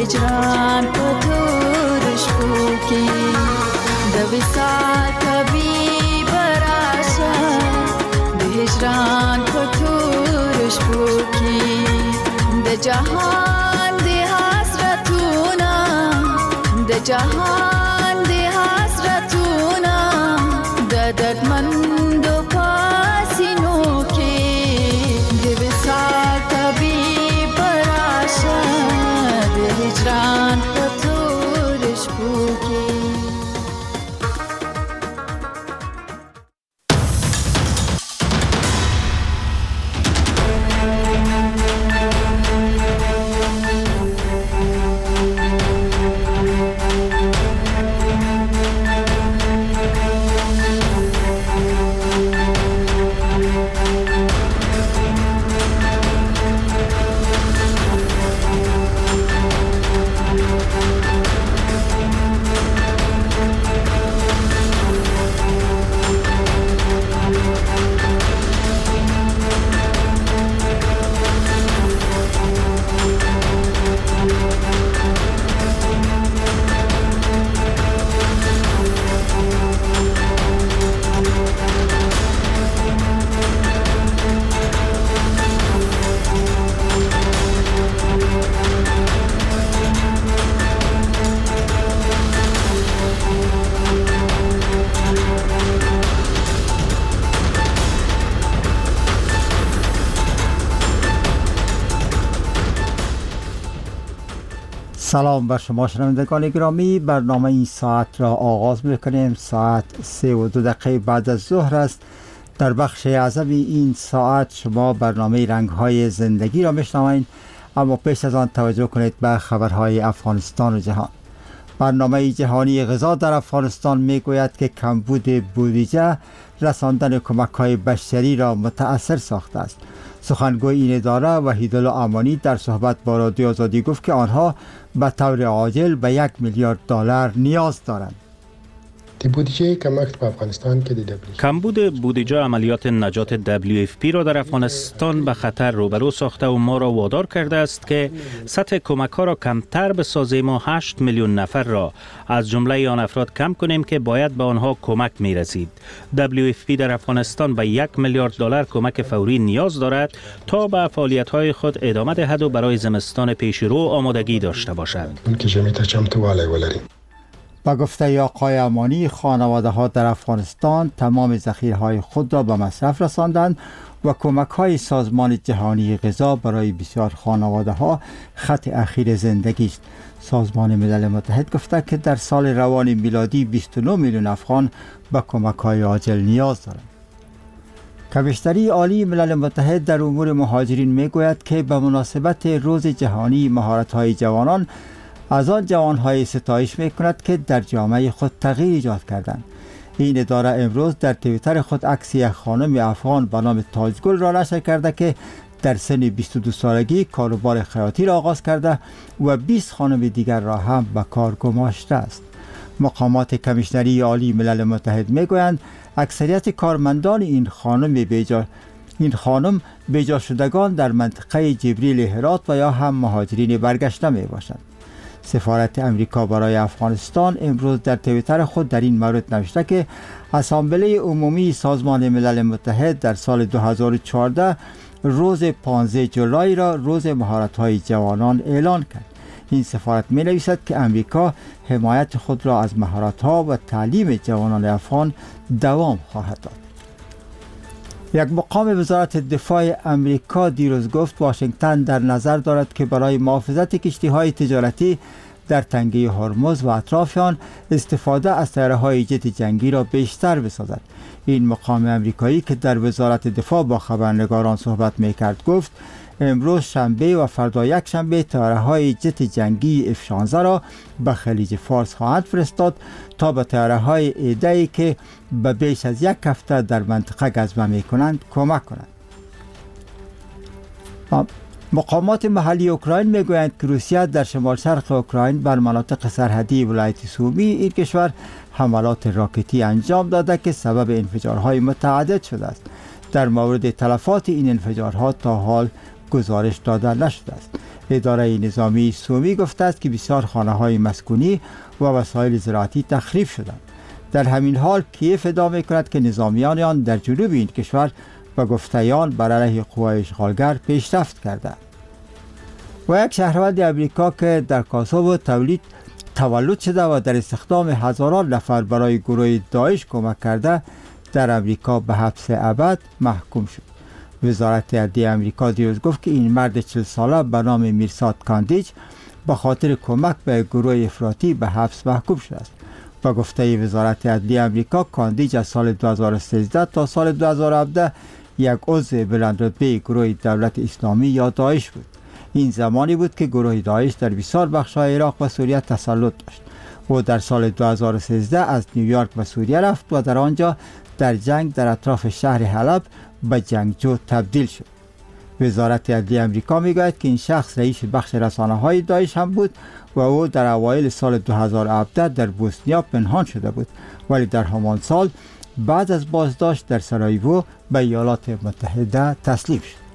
هجران پتورش پوکی د وصال طبیب راشه د هجران پتورش پوکی د جهان د حسرتونه د جهان د حسرتونه د دردمندو پاسینو کې د وصال طبیب راشه د هجران پتورش پوکی. سلام بر شما شنوندگان گرامی. برنامه این ساعت را آغاز میکنیم. ساعت 3:02 بعد از ظهر است. در بخش اعظم این ساعت شما برنامه رنگ‌های زندگی را میشنوید، اما پیش از آن توجه کنید به خبرهای افغانستان و جهان. برنامه جهانی غذا در افغانستان میگوید که کمبود بودجه رساندن کمک‌های بشری را متأثر ساخته است. سخنگوی این اداره وحیدالله امانی در صحبت با رادیو آزادی گفت که آنها به طور عاجل به $1 میلیارد نیاز دارند. بودجه کمک به افغانستان که کمبود بودجه عملیات نجات WFP را در افغانستان به خطر روبرو ساخته و ما را وادار کرده است که سطح کمک ها را کمتر بسازیم و 8 میلیون نفر را از جمله آن افراد کم کنیم که باید به آنها کمک می رسید. WFP در افغانستان به $1 میلیارد کمک فوری نیاز دارد تا به فعالیت های خود ادامه دهد و برای زمستان پیش رو آمادگی داشته باشد. با گفته آقای امانی، خانواده ها در افغانستان تمام ذخیره های خود را به مصرف رساندند و کمک های سازمان جهانی غذا برای بسیار خانواده ها خط اخیر زندگی است. سازمان ملل متحد گفته که در سال روان میلادی 29 میلیون افغان به کمک های عاجل نیاز دارند. کمیشنری عالی ملل متحد در امور مهاجرین میگوید که به مناسبت روز جهانی مهارت های جوانان از آن جوانهای ستایش میکند که در جامعه خود تغییر ایجاد کردند. این اداره امروز در توییتر خود عکس یک خانم افغان به نام تاجگل را نشر کرده که در سن 22 سالگی کاروبار خیاطی را آغاز کرده و 20 خانم دیگر را هم به کار گماشته است. مقامات کمیشنری عالی ملل متحد میگویند اکثریت کارمندان این خانم بیجا شدگان در منطقه جبریل هرات و یا هم مهاجرین برگشته می باشند. سفارت امریکا برای افغانستان امروز در توییتر خود در این مورد نوشته که اسامبله عمومی سازمان ملل متحد در سال 2014 روز 15 جولای را روز مهارت‌های جوانان اعلان کرد. این سفارت می نویسد که امریکا حمایت خود را از مهارت‌ها و تعلیم جوانان افغان دوام خواهد داد. یک مقام وزارت دفاع امریکا دیروز گفت واشنگتن در نظر دارد که برای محافظت کشتی‌های تجارتی در تنگه هرمز و اطراف آن استفاده از طیاره‌های جت جنگی را بیشتر بسازد. این مقام امریکایی که در وزارت دفاع با خبرنگاران صحبت می‌کرد گفت امروز شنبه و فردا یک شنبه طیاره‌های جت جنگی F-16 را به خلیج فارس خواهند فرستاد تا به طیاره‌های ایده‌ای که به بیش از یک هفته در منطقه گزمه می‌کنند کمک کنند. مقامات محلی اوکراین میگویند که روسیه در شمال شرق اوکراین بر مناطق سرحدی ولایت سومی این کشور حملات راکتی انجام داده که سبب انفجارهای متعدد شده است. در مورد تلفات این انفجارها تا حال گزارش داده نشده است. اداره نظامی سومی گفته است که بسیار خانه‌های مسکونی و وسایل زراعتی تخریب شدند. در همین حال کیف ادعا می‌کند که نظامیان آن در جنوب این کشور به گفته آن بر علیه قوای اشغالگر پیشرفت کردند. و یک شهروند امریکا که در کاسوو تولد شده و در استخدام هزاران نفر برای گروه داعش کمک کرده در امریکا به حبس ابد محکوم شد. وزارت عدلیه امریکا دیروز گفت که این مرد 40 ساله به نام میرساد کاندیج به خاطر کمک به گروه افراطی به حبس محکوم شده است. با گفته وزارت عدلیه امریکا، کاندیج از سال 2013 تا سال 2017 یک عضو بلندرتبه گروه دولت اسلامی یا داعش بود. این زمانی بود که گروه داعش در بسیار بخش‌های عراق و سوریه تسلط داشت. او در سال 2013 از نیویورک به سوریه رفت و در آنجا در جنگ در اطراف شهر حلب به جنگجو تبدیل شد. وزارت عدلیه امریکا میگوید که این شخص رئیس بخش رسانه‌های داعش هم بود و او در اوایل سال 2017 در بوسنیا پنهان شده بود، ولی در همان سال بعد از بازداشت در سرایوو به ایالات متحده تسلیم شد.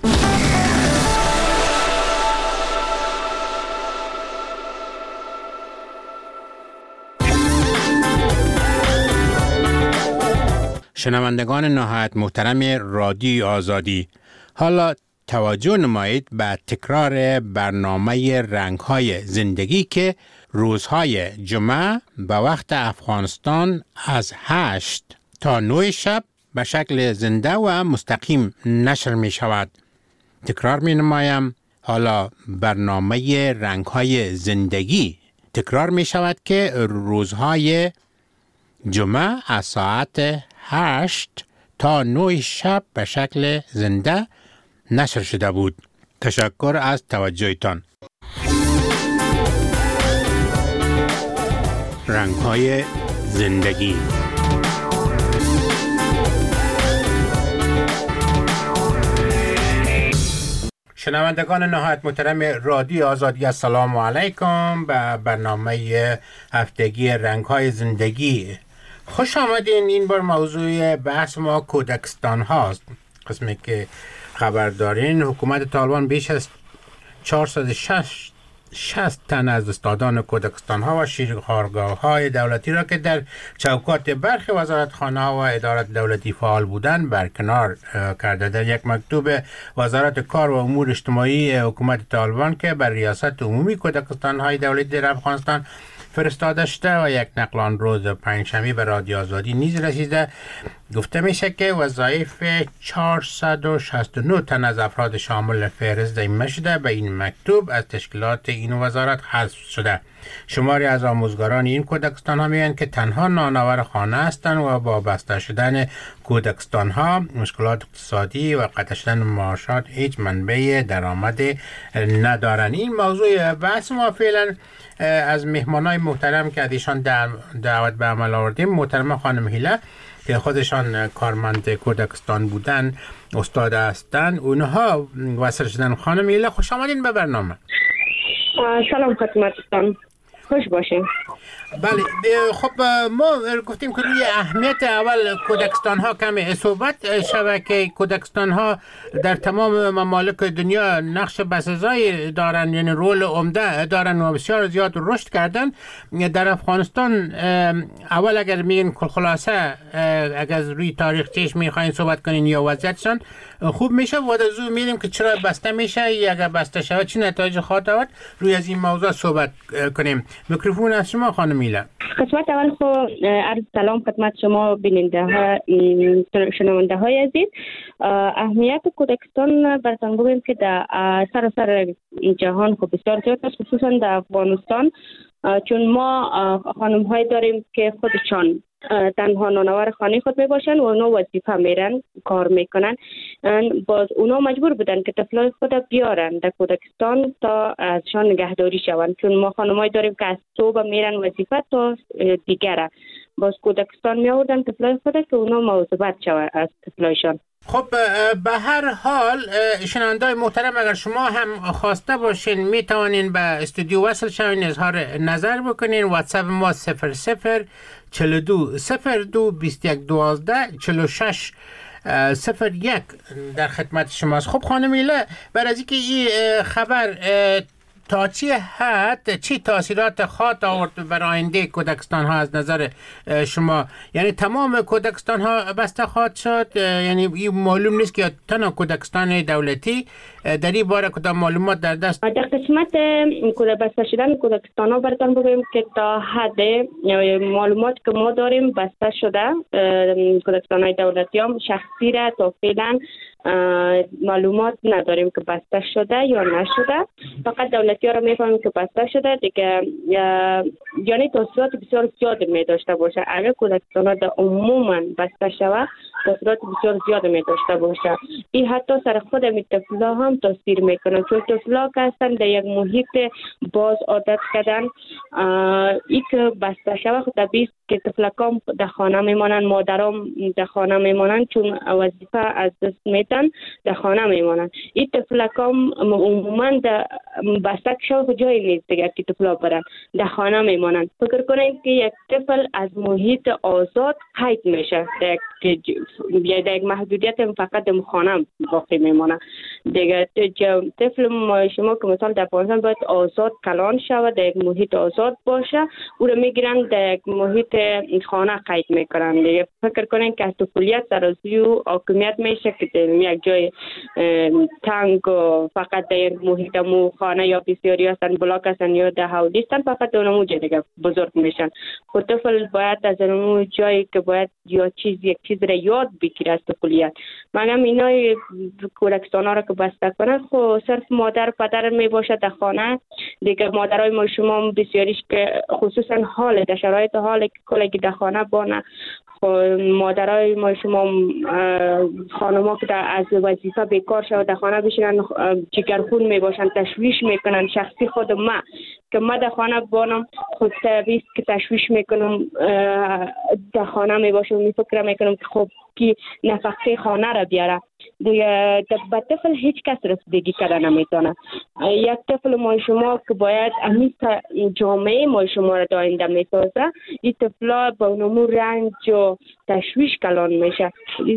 شنوندگان نهایت محترم رادیو آزادی، حالا توجه نمایید به تکرار برنامه رنگ‌های زندگی که روزهای جمعه به وقت افغانستان از 8 تا 9 شب به شکل زنده و مستقیم نشر می شود. تکرار می نمایم، حالا برنامه رنگ‌های زندگی تکرار می شود که روزهای جمعه از ساعت 8 تا 9 شب به شکل زنده نشر شده بود. تشکر از توجهتان. رنگ‌های زندگی. شنوندگان نهایت محترم رادیو آزادی، السلام علیکم به برنامه هفتگی رنگ‌های زندگی. خوش آمدین. این بار موضوع بحث ما کودکستان هاست. قسمی که خبر دارین حکومت طالبان بیش از 460 تن از استادان کودکستان ها و شیرخوارگاه های دولتی را که در چوکات برخی وزارتخانه ها و ادارات دولتی فعال بودند برکنار کرده. در یک مکتوب وزارت کار و امور اجتماعی حکومت طالبان که بر ریاست عمومی کودکستان های دولتی در افغانستان فرستاده شده و یک نقل آن روز پنجشنبه به رادیو آزادی نیز رسیده، گفته میشه که وظایف 469 تن از افراد شامل فهرست ضمیمه شده به این مکتوب از تشکیلات این وزارت حذف شده. شماری از آموزگاران این کودکستان ها میگن که تنها نانآور خانه هستند و با بسته شدن کودکستان ها، مشکلات اقتصادی و قطع شدن معاشات هیچ منبع درآمد ندارن. این موضوع بحث ما فعلا از مهمانای محترم که ازشان دعوت به عمل آوردیم، محترم خانم هیله که خودشان کارمند کودکستان بودن استاد هستند، اونها وصل شدن. خانم هیله خوش آمدین به برنامه. سلام خدمتتان، خوش باشین. بله، خب ما گفتیم که روی اهمیت اول کودکستان ها کمی صحبت شود که کودکستان ها در تمام ممالک دنیا نقش بسزایی دارن، یعنی رول عمده دارن و بسیار زیاد رشد کردن. در افغانستان اول اگر میگین خلاصه اگر روی تاریخچه‌اش میخواین صحبت کنین یا وضعیتشان خوب میشه و در زو میدیم که چرا بسته میشه یا اگر بسته شود چه نتایج خواهد آورد. روی از این موضوع صحبت کنیم. میکروفون از شما خانم میله. خدمت اول خو عرض سلام خدمت شما بیننده ها شنونده های عزیز. اهمیت کودکستان براتون بگویم که در سراسر جهان خو بسیار زیاد است، خصوصا در افغانستان، چون ما خانم های داریم که خودشان تنها نانآور خانه خود می باشن و اونا وظیفه میرن کار میکنن. باز اونا مجبور بودن که طفلای خود بیارن در کودکستان تا ازشان نگهداری شوند، چون ما خانمای داریم که از صبح میرن وظیفه تا دیگره. باز کودکستان می آوردن طفلای خود که اونا مواظبت شوند از طفلایشان. خب به هر حال شنونده‌های محترم، اگر شما هم خواسته باشین می توانین به استودیو وصل شوین، اظهار نظر بکنین. واتساپ ما 00 42 02 21 12 46 01 در خدمت شماست. خب خانم ایله، برای از اینکه این خبر تا چی حد چی تاثیرات خواهد آورد بر آینده کودکستان ها از نظر شما؟ یعنی تمام کودکستان ها بسته خواهد شد؟ یعنی این معلوم نیست که تنها کودکستان دولتی در این باره کدام معلومات در دست؟ در قسمت بسته شدن کودکستان ها براتون بگویم که تا حد معلومات که ما داریم بسته شده کودکستان های دولتی هم شخصی را تا فعلا معلومات نداریم که بسته شده یا نشده. فقط دولتی ها رو میفهمیم که بسته شده دیگه، یعنی تاثیرات بسیار زیاد می داشته باشه. اگر کودکستان ها در عموما بسته شود تاثیرات بسیار زیاد می داشته باشه. این حتی سر خود طفلا هم تاثیر میکنه، چون طفلا که هستن در یک محیط باز عادت کردن. این که بسته شود خود طبیعی که طفلکان در خانه میمانند، مادرام در خانه میمانند چون وظیفه از دست میتن، در خانه میمانند. این طفلکان عموما در بسته شود جایی نیست دیگه که طفلا برن، در خانه میمانند. فکر کنید که یک طفل از محیط آزاد قید میشه، در یک محدودیت فقط در خانه باقی میمانه دیگه. طفل شما که مثلا در افغانستان باید آزاد کلان شود، در یک محیط آزاد باشه، او رو میگیرن در یک محیط خانه قید میکنن دیگه. فکر کنین که از طفولیت سرازی و حاکمیت میشه که در یک جای تنگ و فقط در یک محیط مو خانه یا بسیاری هستن، بلاک هستن یا در حولی هستن، فقط اونمو جای دیگه بزرگ میشن. خود طفل باید از اونمو جایی که باید یا یک چیز را یاد بگیره از طفولیت. مگم اینا کودکستان ها را که بسته کنه خب صرف مادر پدر می باشه در خانه دیگه. مادرای ما شما بسیاریش که خصوصا حال در شرایط حال که در خانه بانه، مادرای ما شما خانما که از وظیفه بیکار شد در خانه بشینن جگرخون می باشن، تشویش میکنن. شخصی خود ما که من در خانه بانم خود طبیعی که تشویش میکنم در خانه می باشم، میفکرم میکنم که خب کی نفقه خانه را بیاره دیگه. به طفل هیچ کس رسیدگی کردن نمیتونه. یک طفل ما شما که باید امیز جامعه ما شما را داینده میسازه، این طفلا با اونمو رنج و تشویش کلان میشه.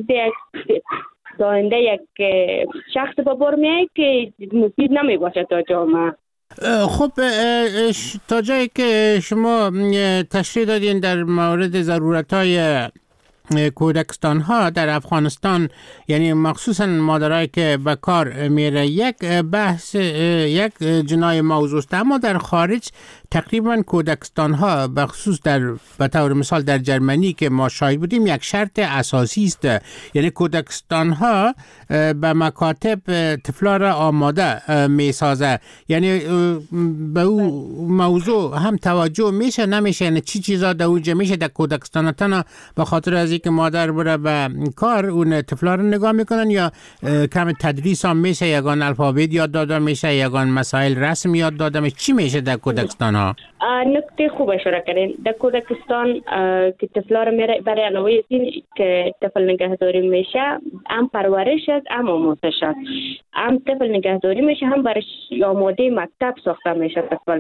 داینده یک شخص با بار میای که مفید نمیباشه تا جامعه. خب تا جایی که شما تشریح دادین در مورد ضرورت‌های کودکستان ها در افغانستان، یعنی مخصوصا مادرایی که به کار میره، یک بحث یک جنای موضوع است. اما در خارج تقریبا کودکستان ها به خصوص به طور مثال در جرمنی که ما شاهد بودیم یک شرط اساسی است. یعنی کودکستان ها به مکاتب طفلا را آماده می سازه. یعنی به او موضوع هم توجه میشه نمیشه، یعنی چی چیزا در اوجه میشه در کودکستان تنها به خاطر از اینکه مادر بره به کار اون طفلا رو نگاه میکنن، یا کم تدریس هم میشه، یگان الفابet یاد داده میشه، یگان مسائل رسم یاد داده میشه. چی میشه در کودکستان ها؟ نکته خوب اشاره کردین. در کودکستان که طفلا رو میره برای علاوه از این که طفل نگهداری میشه، هم پرورش است هم آموزش است. هم طفل نگهداری میشه هم برش آماده مکتب ساخته میشه. طفل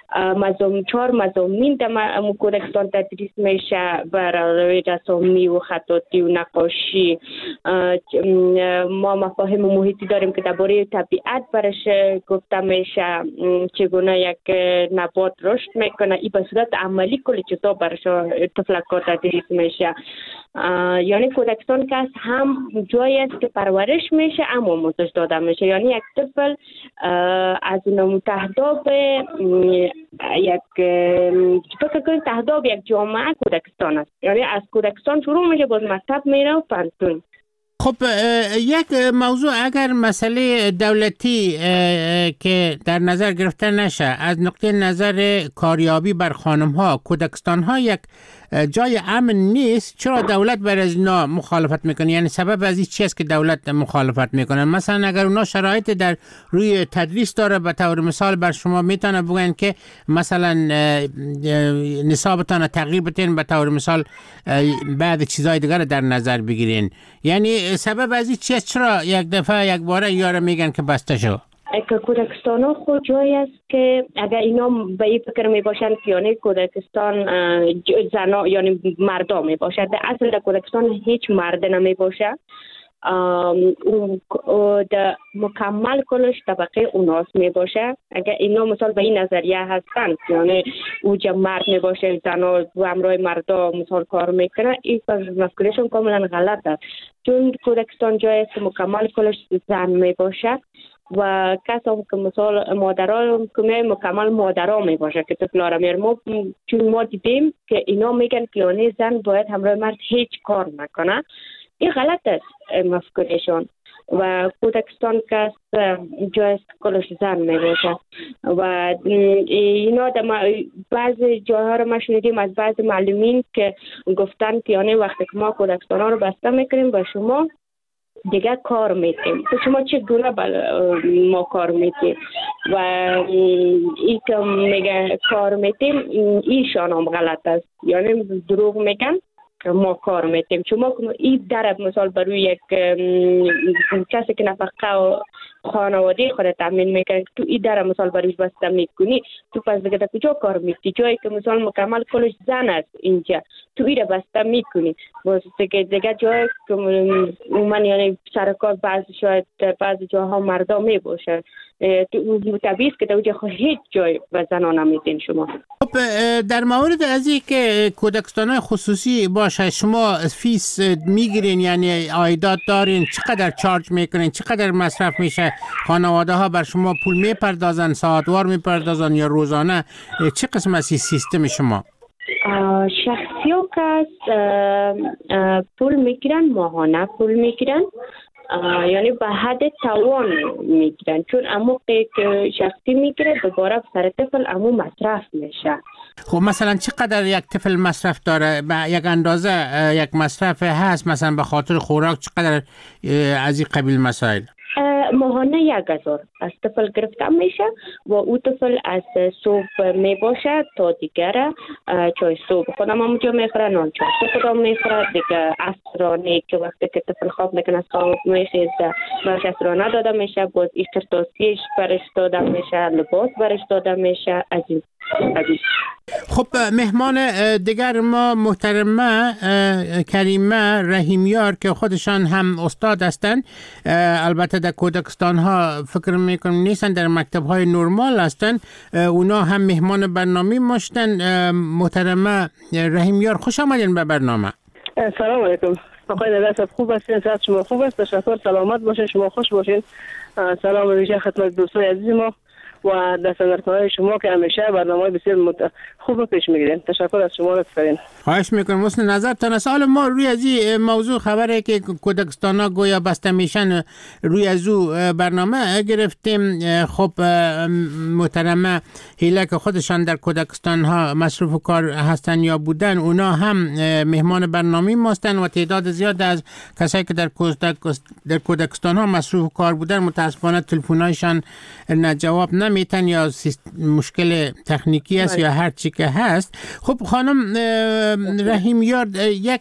4 مضامین در کودکستان تدریس میشه، برای رسمی و خطاطی و نقاشی. ما مفاهیم محیطی داریم که درباره طبیعت برش گفته میشه، چگونه یک نبات رشد میکنه. این به صورت عملی کلی چیزا برش طفلکا تدریس میشه. یعنی کودکستان که هم جایی است که پرورش میشه هم آموزش داده میشه. یعنی یک طفل از نمو تهداب یک فکر کنید تهداب یک جامعه کودکستان است. یعنی از کودکستان شروع میشه، باز مکتب میره و پانتون. خب یک موضوع اگر مسئله دولتی که در نظر گرفته نشه، از نقطه نظر کاریابی بر خانم ها، کودکستان ها یک جای امن نیست، چرا دولت بر از اینا مخالفت میکنه؟ یعنی سبب از این چیست که دولت مخالفت میکنه؟ مثلا اگر اونا شرایط در روی تدریس داره، به طور مثال بر شما میتونه بگن که مثلا نصابتان تغییر بتین، به طور مثال بعد چیزای دیگر در نظر بگیرین. یعنی سبب از این چیست؟ چرا یک دفعه یک باره یاره میگن که بسته شو؟ کودکستان ها خود جایی است که اگر اینا به این فکر می باشند که یعنی کودکستان زنا یعنی مردا می باشد، در اصل در کودکستان هیچ مرد نمی باشه. در مکمل کلش طبقه اوناس می باشه. اگر اینا مثال به این نظریه هستن یعنی اوج مرد می باشه، زنها و همراه مردا مثال کار میکنه، این مسئولیتشون کاملا غلط است. چون کودکستان جایی است که مکمل کلش زن می باشه و کسا که مثال مادرها که مکمل مادرها می باشه که طفلا را میرمو. چون ما دیدیم که اینا میگن که یعنی زن باید همراه مرد هیچ کار نکنه. این غلط است مفکورشون و کودکستان که جای است کلش زن می باشه و اینا در بعض جاها رو ما شنیدیم از بعض معلمین که گفتن که یعنی وقتی که ما کودکستان ها رو بسته میکنیم و شما دیگه کار میتیم، تو شما چگونه ما کار میتیم و این که میگه کار میتیم ایشان هم غلط است، یعنی دروغ میگن ما کار میتیم. چون این در مثال برای یک کسی که نفقه و خانواده خود تامین میکنه، تو این در مثال برای بسته میکنی، تو پس دیگه در کجا کار میکنی؟ جایی که مثال مکمل کلش زن است اینجا تو این بسته میکنی، دیگه جایی که من یعنی سرکار بعض جاها مردا میباشه، طبیعی است که در اونجا هیچ جای به زنها نمیدین شما. خب در مورد از این که کودکستان‌های خصوصی باشه شما فیس میگیرین، یعنی عایدات دارین، چقدر چارج میکنین، چقدر مصرف میشه، خانواده ها بر شما پول میپردازن، ساعتوار میپردازن یا روزانه، چه قسم از سیستم شما؟ شخصی ها که پول میگیرن، ماهانه پول میگیرن، یعنی به حد توان میگیرن، چون امو که شخصی میگیره دوباره سر طفل امو مصرف میشه. خب مثلا چقدر یک طفل مصرف داره؟ به یک اندازه یک مصرف هست مثلا به خاطر خوراک چقدر از این قبیل مسائل؟ ماهانه 1000 از طفل گرفته میشه و او طفل از صبح می باشه تا دیگر چای صبح خودم همونجا میخوره، نان چای صبح خودم میخوره دیگه. عصرانه که وقتی که طفل خواب میکنه از خواب میخیزه برش عصرانه داده میشه، باز ایسترتاسیش برش داده میشه، لباس برش داده میشه. از این خب مهمان دیگر ما محترمه کریمه رحیمیار که خودشان هم استاد هستند، البته در کودکستان ها فکر میکنم نیستن، در مکتب های نرمال هستند، اونا هم مهمان برنامه ماشتن. محترمه رحیمیار خوش آمدین به برنامه. سلام علیکم آقای نگهدار، خوب هستین؟ صحت شما خوب است؟ تشکر، سلامت باشین، شما خوش باشین. سلام ویژه خدمت دوستای عزیز ما و دستاندرکارهای شما که همیشه برنامه‌های بسیار خوب رو پیش میگیرین. تشکر از شما لطفاً. خواهش میکنم. حسن نظرتان. سوال ما روی از این موضوع خبره که کودکستانا گویا بسته میشن، روی از او برنامه گرفتیم. خب محترمه هیله که خودشان در کودکستان ها مصروف کار هستن یا بودن، اونا هم مهمان برنامه ماستن و تعداد زیاد از کسایی که در کودکستان ها مصروف کار بودن متاسفانه تلفن‌هایشان نه جواب نمیتن یا مشکل تکنیکی است یا هر چی که هست. خب خانم رحیمیار، یک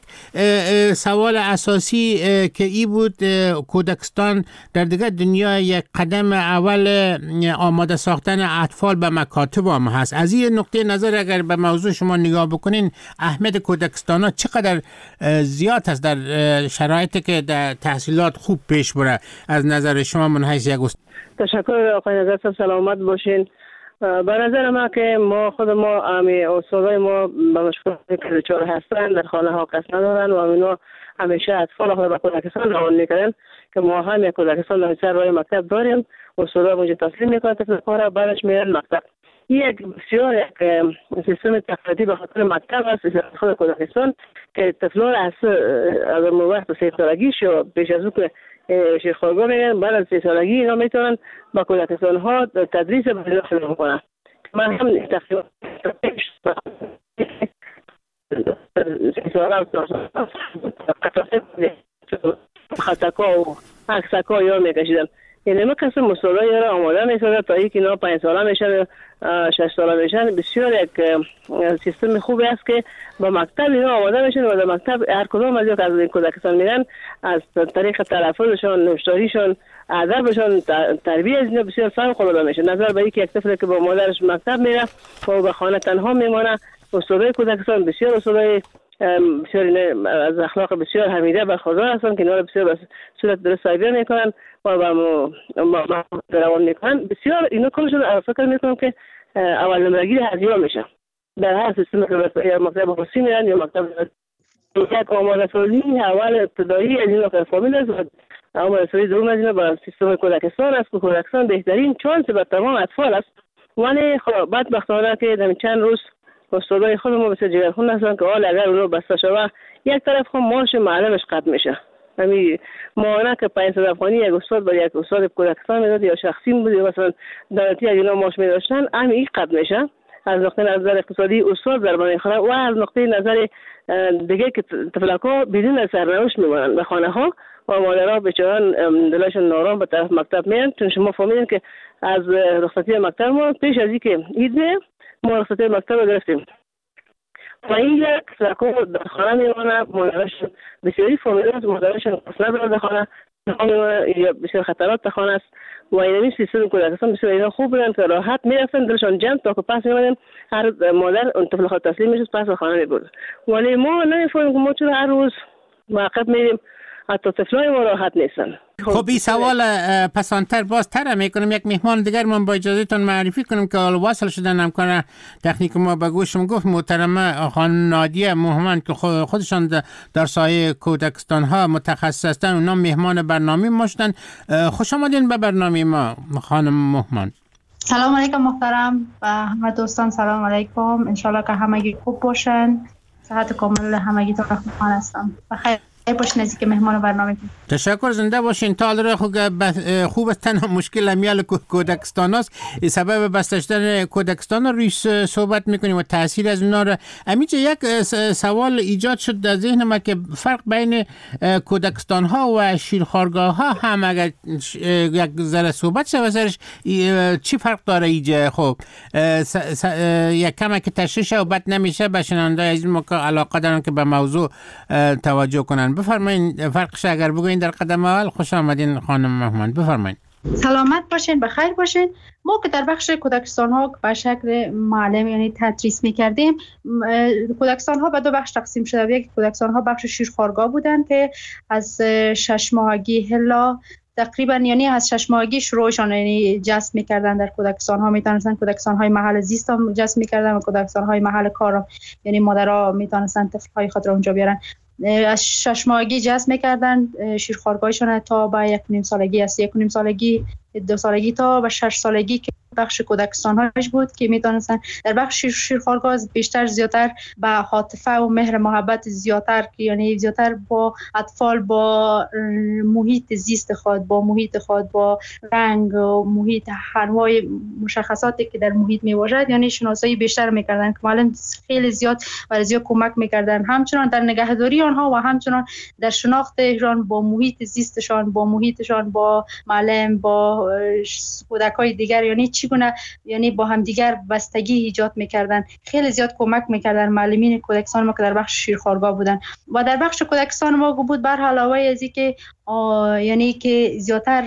سوال اساسی که ای بود، کودکستان در دیگه دنیا یک قدم اول آماده ساختن اطفال به مکاتب هم هست. از این نقطه نظر اگر به موضوع شما نگاه بکنین، اهمیت کودکستان ها چقدر زیاد است در شرایطی که در تحصیلات خوب پیش بره از نظر شما من حیث یک است؟ تشکر آقای نظر، سلامت باشین. به نظر ما که خود ما استادای ما به مشکل کلچار هستن، در خانه ها کس ندارن و اونا همیشه اطفال خود به کودکستان روان میکنن که ما هم یک کودکستان در سر راه مکتب داریم. استادا اونجا تسلیم میکنن طفل کار، بعدش میرن مکتب. یک بسیار یک سیستم تقلیدی به خاطر مکتب است خود کودکستان که طفلان اگر وقت 3 سالگیش یا بیش از اون که شیرخوارگاه میگن، بعد از 3 سالگی اینا میتونن با کودکستان ها تدریس به شروع میکنن. من هم تقریبا خطکا و عکسکا یا میکشیدم. یعنی ما کسی مستعدای را آماده میسازه تا اینکه اینا 5 ساله میشن 6 ساله میشن. بسیار یک سیستم خوبی است که با مکتب اینا آماده میشن و در مکتب هر کدام از این کودکستان میرن از طریق تلفظشون، نوشتاریشون، ادبشون، تربیت از اینا بسیار فوق العاده میشه. نظر به اینکه یک طفلی که با مادرش مکتب میره و به خانه تنها میمونه، استادای کودکستان بسیار استادای بسیار از اخلاق بسیار حمیده برخوردار هستند که اینا رو بسیار صورت درست تعبیر میکنن و ما روان میکنن. بسیار اینا کلشون فکر میکنم که اول نمرگی هزینه میشه در هر سیستم که یا مکتب خصوصی میرن یا مکتب یک آماده سازی اول ابتدایی از اینا که فامیل است و آماده سازی دوم از اینا با سیستم کودکستان است که کودکستان بهترین چانس بر تمام اطفال است. ولی خب بدبختانه که در چند روز استادای خودمون بسیار جگرخون هستن که حال اگر اونو بسته شود یک طرف خب معاش معلمش قطع میشه. همین معاونه که 500 افغانی یک استاد با یک استاد کودکستان میداد یا شخصی بود یا مثلا دولتی اگه اینا معاش میداشتن همین این قطع میشه. از نقطه نظر اقتصادی استاد درباره خانه و از نقطه نظر دیگه که طفلک‌ها بدون سرنوشت میمونن به خانه ها و مادرها بیچاران دلشون نارام به طرف مکتب میان. چون شما فهمیدین که از رخصتی مکتب ما پیش از اینکه عید ما رخصتی مکتب رو گرفتیم و اینجا طفلک‌ها در خانه میمونن. مادرشون بسیاری فامیل است مادرشون اصلا برده خانه یا بسیار خطرات خانه است و این سیستم کودکستان بسیار اینا خوب بودن که راحت میرفتن دلشان جمع تا که پس میمدن هر مادر اون طفل خود تسلیم میشد پس خانه میبرد. ولی ما نمیفهمیم که ما چرا هر روز معقب میریم حتی طفلای ما راحت نیستن. خب این سوال پسانتر باز تر میکنم. یک مهمان دیگر من با اجازهتون معرفی کنم که حالا واصل شدن همکار تکنیک ما به گوشم گفت محترمه خانم نادیه موهمند که خودشان در سایه کودکستان ها متخصص هستند. اونا مهمان برنامه ما شدن. خوش آمدین به برنامه ما خانم موهمند. سلام علیکم محترم و همه دوستان. سلام علیکم. انشالله که همگی خوب باشن. صحت کامل همگی تو رحمان هستم. بخیر باشین از اینکه مهمان برنامه کنید. تشکر. زنده باشین. تا حالا خوب است. تنها مشکل امیال کودکستان است. سبب بسته شدن کودکستان روی صحبت میکنیم و تاثیر از اونا را. امیجا یک سوال ایجاد شد در ذهن ما که فرق بین کودکستان ها و شیرخوارگاه ها هم اگر یک ذره صحبت شه واسرش چی فرق داره ایجا؟ خب یک کم که تشریح و بد نمیشه به شنونده از این موقع علاقه دارن که به موضوع توجه کنن. بفرمایید فرقش اگر بگوین در قدم اول. خوش آمدین خانم محمد. بفرمایید. سلامت باشین، بخیر باشین. ما که در بخش کودکستان ها به شکل معلم یعنی تدریس می‌کردیم، کودکستان ها به دو بخش تقسیم شده. یک کودکستان ها بخش شیرخوارگاه بودن که از 6 ماهگی الا تقریبا یعنی از 6 ماهگی شروعشان یعنی جذب می‌کردن. در کودکستان ها میتونستن کودکستان های محل زیست هم جذب می‌کردن و کودکستان های محل کار یعنی مادرها میتونستن طفل های خود را اونجا بیارن. از 6 ماهگی جذب می‌کردن شیرخوارگاهشون تا به 1.5 سالگی است. 1.5 سالگی 2 سالگی تا به 6 سالگی که بخش کودکستان هاش بود که میتونستن در بخش شیرخوارگاه بیشتر زیادتر به عاطفه و مهر محبت زیادتر یعنی زیادتر با اطفال با محیط زیست خود با محیط خود با رنگ و محیط انواع مشخصاتی که در محیط میباشد یعنی شناسایی بیشتر میکردن که معلم خیلی زیاد برای زیاد کمک میکردن همچنان در نگهداری آنها و همچنان در شناختشان با محیط زیستشان با محیطشان با معلم با کودکای دیگر یعنی چگونه یعنی با هم دیگر بستگی ایجاد میکردن. خیلی زیاد کمک میکردن معلمین کودکستان ما که در بخش شیرخوارگاه بودن و در بخش کودکستان ما بود بر علاوه از اینکه یعنی که زیادتر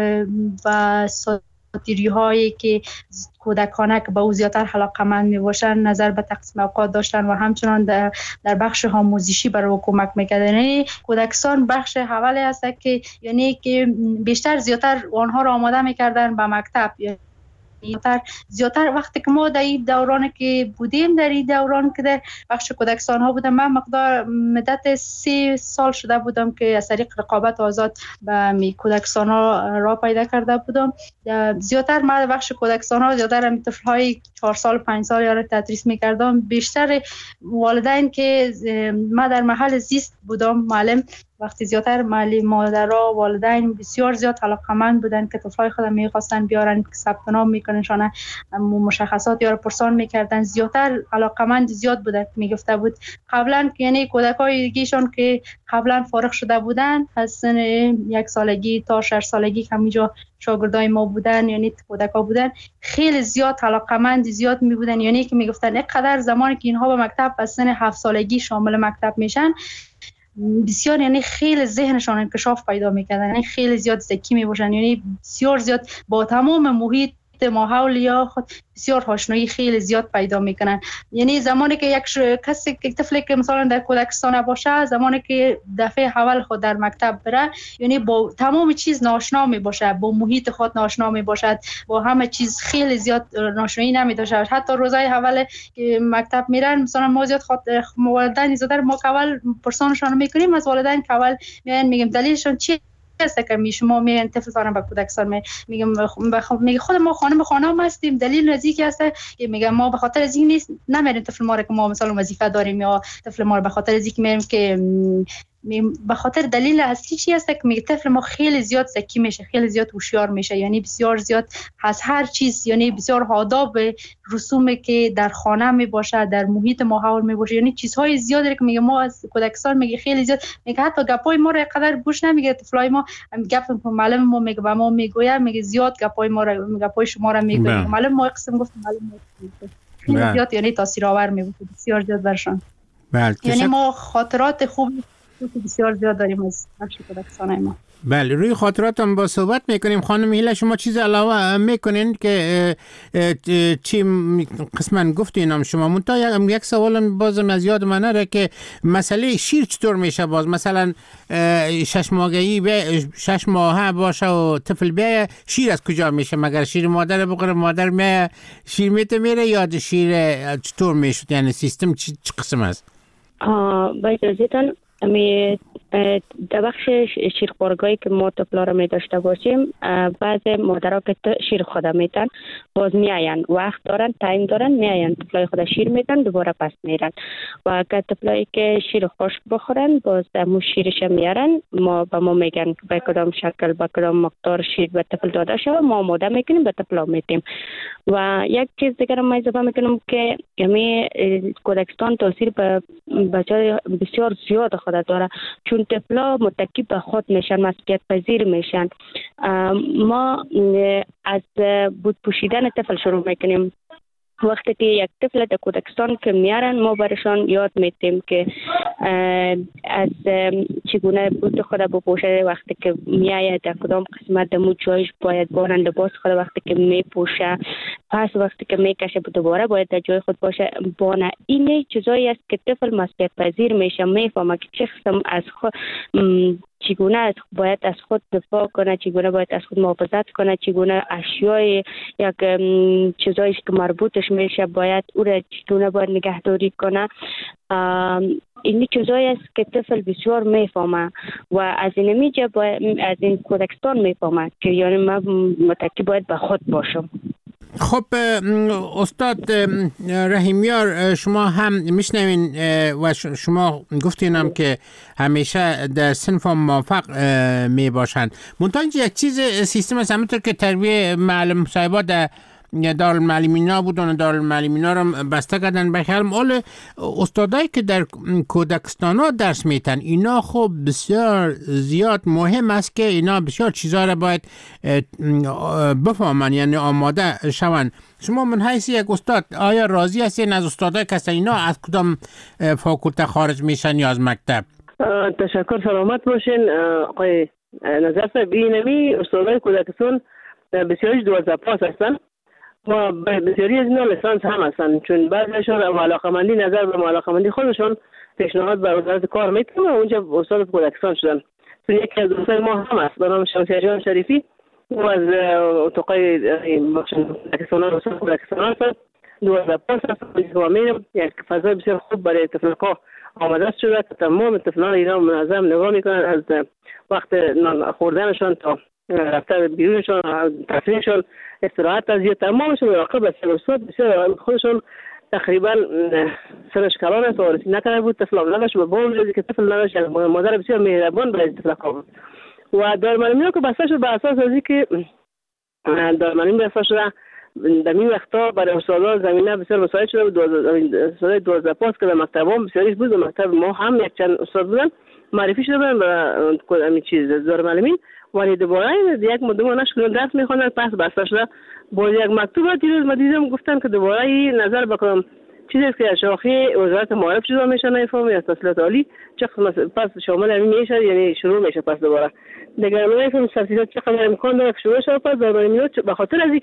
و ساتیری هایی که کودکانه که به او زیادتر علاقه‌مند میباشن نظر به تقسیم اوقات داشتن و همچنان در بخش آموزشی برای کمک میکردن. یعنی کودکستان بخش اولی هست که یعنی که بیشتر زیادتر آنها را آماده میکردن به مکتب. زیادتر وقتی که ما در این دوران که بودیم در این دوران که در بخش کودکستان ها بودم من مقدار مدت 3 سال شده بودم که از طریق رقابت آزاد به کودکستان ها را پیدا کرده بودم. زیادتر ما در بخش کودکستان ها زیادتر هم طفل های 4 سال 5 سال را تدریس میکردم. بیشتر والدین که ما در محل زیست بودم معلم وقتی زیادتر مادرها والدین بسیار زیاد علاقه‌مند بودن که طفلای خودم می‌خواستن بیارن ثبت نام میکننشان مشخصات یا پرسان میکردن. زیادتر علاقه‌مند زیاد بودن میگفته بود قبلا یعنی کودکای دیگه‌شون که قبلا فارغ شده بودن از سن 1 سالگی تا 6 سالگی که همینجا شاگردای ما بودن یعنی کودکا بودن خیلی زیاد علاقه‌مند زیاد می بودن یعنی که میگفتن اینقدر زمانی که اینها به مکتب از سن 7 سالگی شامل مکتب میشن بسیار یعنی خیلی ذهنشان انکشاف پیدا میکردن یعنی خیلی زیاد ذکی میباشن یعنی بسیار زیاد با تمام محیط محیط ماحول یا خود بسیار آشنایی خیلی زیاد پیدا میکنن. یعنی زمانی که یک طفلی که مثلا در کودکستان باشه، زمانی که دفعه اول خود در مکتب بره، یعنی با تمام چیز ناشنا می باشه، با محیط خود ناشنا می باشد، با همه چیز خیلی زیاد ناشنایی نمی داشته. حتی روزهای اول که مکتب میرن، مثلا ما زیاد والدین زیاد ما اول پرسانشان میکنیم از والدین که اول میگیم دلیلشون چی است که شما میگن طفلتان به کودکستان میگم میگه خود ما خانم هستیم. دلیل نزدیکی است که میگم ما به خاطر از این نیست نمیریم طفل ما رو که ما مثلا وظیفه داریم، یا طفل ما رو به خاطر از اینکه میریم که به خاطر دلیل اصلی چی است که میگه طفل ما خیلی زیاد ذکی میشه، خیلی زیاد هوشیار میشه، یعنی بسیار زیاد از هر چیز، یعنی بسیار آداب رسومی که در خانه می باشه، در محیط ماحول می باشه، یعنی چیزهای زیادی که میگه ما از کودکستان میگه خیلی زیاد میگه حتی گپای ما رو قدر گوش نمیگه. طفلای ما گپ معلم ما میگه به ما میگه میگه زیاد گپای ما رو گپای شما رو میگه. معلم ما قسم گفت معلم خیلی زیاد یعنی تاثیرآور میبود بسیار زیاد برشان. یعنی ما خاطرات خوب بسیار زیاد داریم از بخش کودکستان ما. بله، روی خاطراتم با صحبت میکنیم. خانم هیله شما چیز علاوه میکنین که چی قسماً گفتین شما؟ منتها یک سوالم بازم از یاد من نره که مسئله شیر چطور میشه؟ باز مثلا 6 ماهه باشه و طفل بیایه، شیر از کجا میشه؟ مگر شیر مادر بخوره مادر میایه شیر میره یا شیر چطور میشه؟ یعنی سیستم چی قسم است؟ با اجازهتان در بخش شیرخوارگاهی که ما طفلا را می داشته باشیم، بعض مادرها که شیر خود میتن باز میاین، وقت دارن، تایم دارن، میاین طفلای خود شیر میتن، دوباره پس میرن. و اگر طفلایی که شیر خشک بخورن باز همون شیرش میارن، ما به ما میگن به کدام شکل به کدام مقدار شیر به طفل داده شود، ما آماده میکنیم به طفلا میتیم. و یک چیز دیگر ما اضافه میکنم که یعنی کودکستان تاثیر به بچه‌ها بسیار زیاد خود داره، چون طفلا متکی به خود میشن، مسئولیت پذیر میشن. ما از بود پوشیدن طفل شروع میکنیم. وقتی که یک طفل در کودکستان که میارن، ما برشان یاد میتیم که از چگونه بود خود بپوشه، وقتی که میآید در کدام قسمت دمو جایش باید بانند باز خود وقتی که میپوشه، پس وقتی که میکشه دوباره باید در جای خود باشه بانه. این چیزایی است که طفل مسئولیت پذیر میشه، میفهمه که چه قسم از خود چگونه باید از خود دفاع کنه، چگونه باید از خود محافظت کنه، چگونه اشیای یک چیزایی که مربوطش میشه باید او را چگونه باید نگهداری کنه. این چیزایی است که طفل بسیار میفهمه و از این میجه از این کودکستان میفهمه که یعنی من متکی باید به خود باشم. خب استاد رحیمیار، شما هم میشنوین و شما گفتینم که همیشه در صنف موفق می باشند. منتها یک چیز سیستم است، همونطور که تربیه معلم صاحبا در دارالمعلمینا بودن، دارالمعلمینا رو بسته کردن. بخیال مال استادایی که در کودکستان ها درس میتن، اینا خب بسیار زیاد مهم است که اینا بسیار چیزا رو باید بفهمن، یعنی آماده شون. شما من حیث یک استاد آیا راضی هستین از استادایی که اینا از کدام فاکولته خارج میشن یا از مکتب؟ تشکر، سلامت باشین آقای نظر صاحب. اینمی استادای کودکستان بسیارش 12 پاس هستن و بسیاری از اینا لیسانس هم هستن، چون بعضیشون علاقه‌مندی نظر به علاقه‌مندی خودشون پیشنهاد به وزارت کار میکنن و اونجا استاد کودکستان شدن. چون یکی از دوستای ما هم هست به نام شمسیه جان شریفی و از اتاقای کودکستان استاد کودکستان هست، 12 پاس هست و میرم یک فضای بسیار خوب برای طفل‌ها آماده شده که تمام طفلان ایران منظم نگاه میکنن، از وقت نان خوردنشون تا رفتن بیرونشون، تفریحشون، استراحت تازیه، تمامشون مراقب است. استاد بسیار خودشون تقریبا سرش کلان است و رسید نکنه بود طفل نداشت و با اون که طفل نداشت مادر بسیار مهربان برای طفل بود. و دارالمعلمی که بسته شد به اساس از اینکه دارالمعلمی بسته شده در این وقتا برای استادان زمینه بسیار مساعد شده بود. استادای 12 پاس که در مکتب هم بسیاریش بود، در مکتب ما هم یک چند استاد بودن معرفی شده بودن برای همین چیز دارالمعلمین، ولی دوباره یک مدت نشد درس میخوندن، پس بسته شده. با یک مکتوب دیروز ما دیدم گفتن که دوباره نظر بکنم چیزی که شاخه وزارت معارف شده میشه نمیفهم یا تحصیلات عالی چه پس شامل همین میشه، یعنی شروع میشه پس دوباره دیگه نمیفهم تحصیلات چقدر امکان داره شروع شه. پس دارالمعلمین به خاطر از اینکه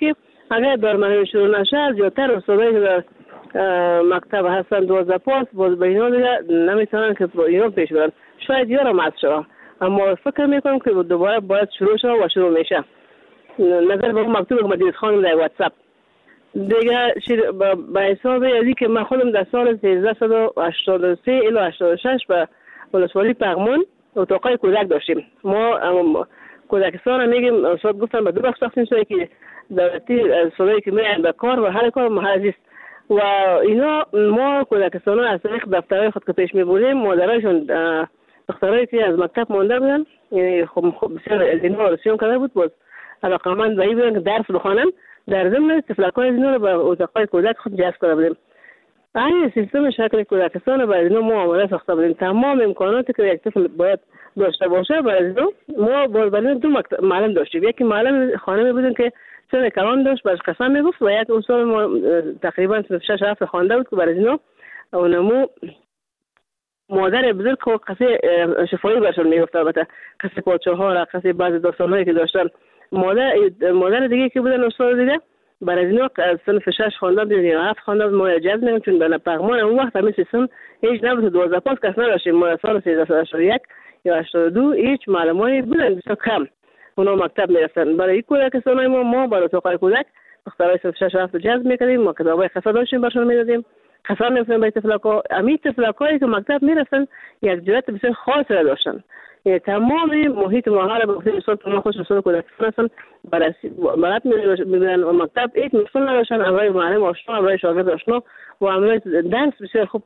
اگر برنامه شروع نشه زیادتر استادایی که در مکتب هستن 12 پاس باز به اینا دیگه نمیتونن که اینا پیش برن، شاید یارم از شما، اما فکر میکنم که دوباره باید شروع شد و شروع میشه. نظر به مکتوب مدیر خانم در واتساپ دیگه به حساب ازی که من خودم در سال 1383 الی 86 به ولسوالی پغمان اتاقای کودک داشتیم. ما کودکستان میگیم، استاد گفتن به دو بخش تقسیم شده که دولتی استادایی که میرن به کار و هر کار محل است و اینا ما کودکستان از طریق دفترهای خود که پیش میبردیم مادرایشون دخترایی که از مکتب مانده بودن، یعنی خب بسیار از اینا رسیون کرده بود، باز علاقمند به این بودن که درس بخوانن، در ضمن تفلک‌های از اینا رو به اتاقهای کودک خود جذب کرده بودیم. این سیستم شکل کودکستان رو برای اینا ما آماده ساخته بودیم. تمام امکاناتی که یک طفل باید داشته باشه برای اینا ما برای دو معلم داشتیم. یکی معلم خانمی بودن که سن کلان داشت، برش قسم میگفت و یک استاد ما تقریبا 6 هفته خوانده بود که برای اینا اونمو مادر بزرگ که قصه شفایی برشون میگفت، البته قصه پادشاه‌ها را، قصه بعضی داستان‌هایی که داشتن. مادر دیگه که بودن استاد دیگه برای اینا از صنف 6 خواندن یا 7 خواندن ما اجازه میدیم، چون به پغمان اون وقت همین سیستم هیچ نبود. 12 پاس کس نداشتیم. ما سال 1381 یا 82 هیچ معلمایی بودن بسیار کم، اونا مکتب میرفتن. برای کودکستان ما برای اتاقای کودک دخترای صنف 6 7 جذب میکردیم، ما کتابای قصه داشتیم برشون میدادیم، قصه میگفتن به طفلکا. امی طفلکایی که مکتب میرفتن یک جرأت بسیار خاصی داشتن، تمام محیط ماها را به خصوص ما خوش رسول کودکستان هستن برات میبینن و مکتب ایت مشکل نداشتن، امرای معلم آشنا، امرای شاگرد آشنا و امرای درس بسیار خوب.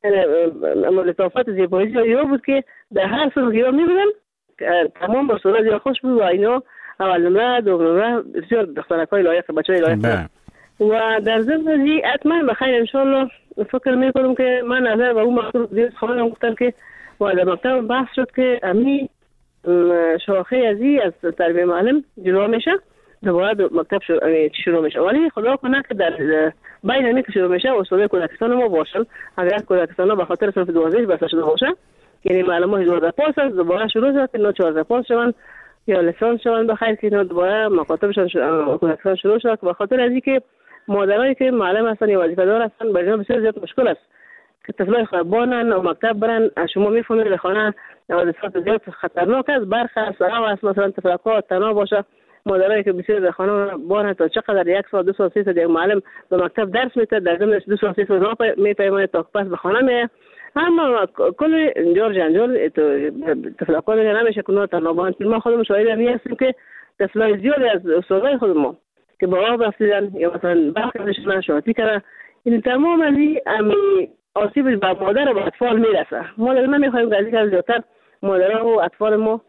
لطافت زیبایی یا بود که در هر سال که میبینن تمام بسیار زیاد خوش بود و اینا اول نمره دوم نمره بسیار دخترکای لایق بچهای لایق. و در ضمن ازی حتما بخیر انشالله فکر میکنم که من نظر به اون مکتب دیروز خانم گفتم که و در مکتب بحث شد که امی شاخه ازی از تربیه معلم جلو میشه، دوباره مکتب شروع میشه. ولی خدا کنه که در بین همی که شروع میشه استادای کودکستان ما باشن. اگر کودکستان به خاطر صرف 12 بسته شده باشه، یعنی معلم ها 12 پاس است، دوباره شروع شد که اینا 14 پاس شون یا لیسانس شون بخیر که اینا دوباره مکاتبشون کودکستان شروع شد. به خاطر ازی که مادرایی که معلم هستن یا وظیفه دار هستن برای اینا بسیار زیاد مشکل است که طفلای خربانن و مکتب برن. شما میفهمید در خانه حادثات زیاد خطرناک است، برخ است، هوا است، مثلا طفلکا تنها باشه. مادرایی که بسیار در خانه بانه تا چقدر 1 سال 2 سال 3 سال یک معلم به مکتب درس میده، در ضمن 2 سال 3 سال میپیمونه تا پس به خانه میه. اما کل جور جنجال طفلکا دیگه نمیشه کنه تنها بان. ما خودمون شاهد همین هستیم که طفلای زیاد از استادای خود ما که با آب رفتیدن یا مثلا برخششن شاطی کردن، این تمام ازی آسیب به مادر و اطفال میرسه. ما دیگه نمیخوایم که از زیادتر مادرها و اطفال ما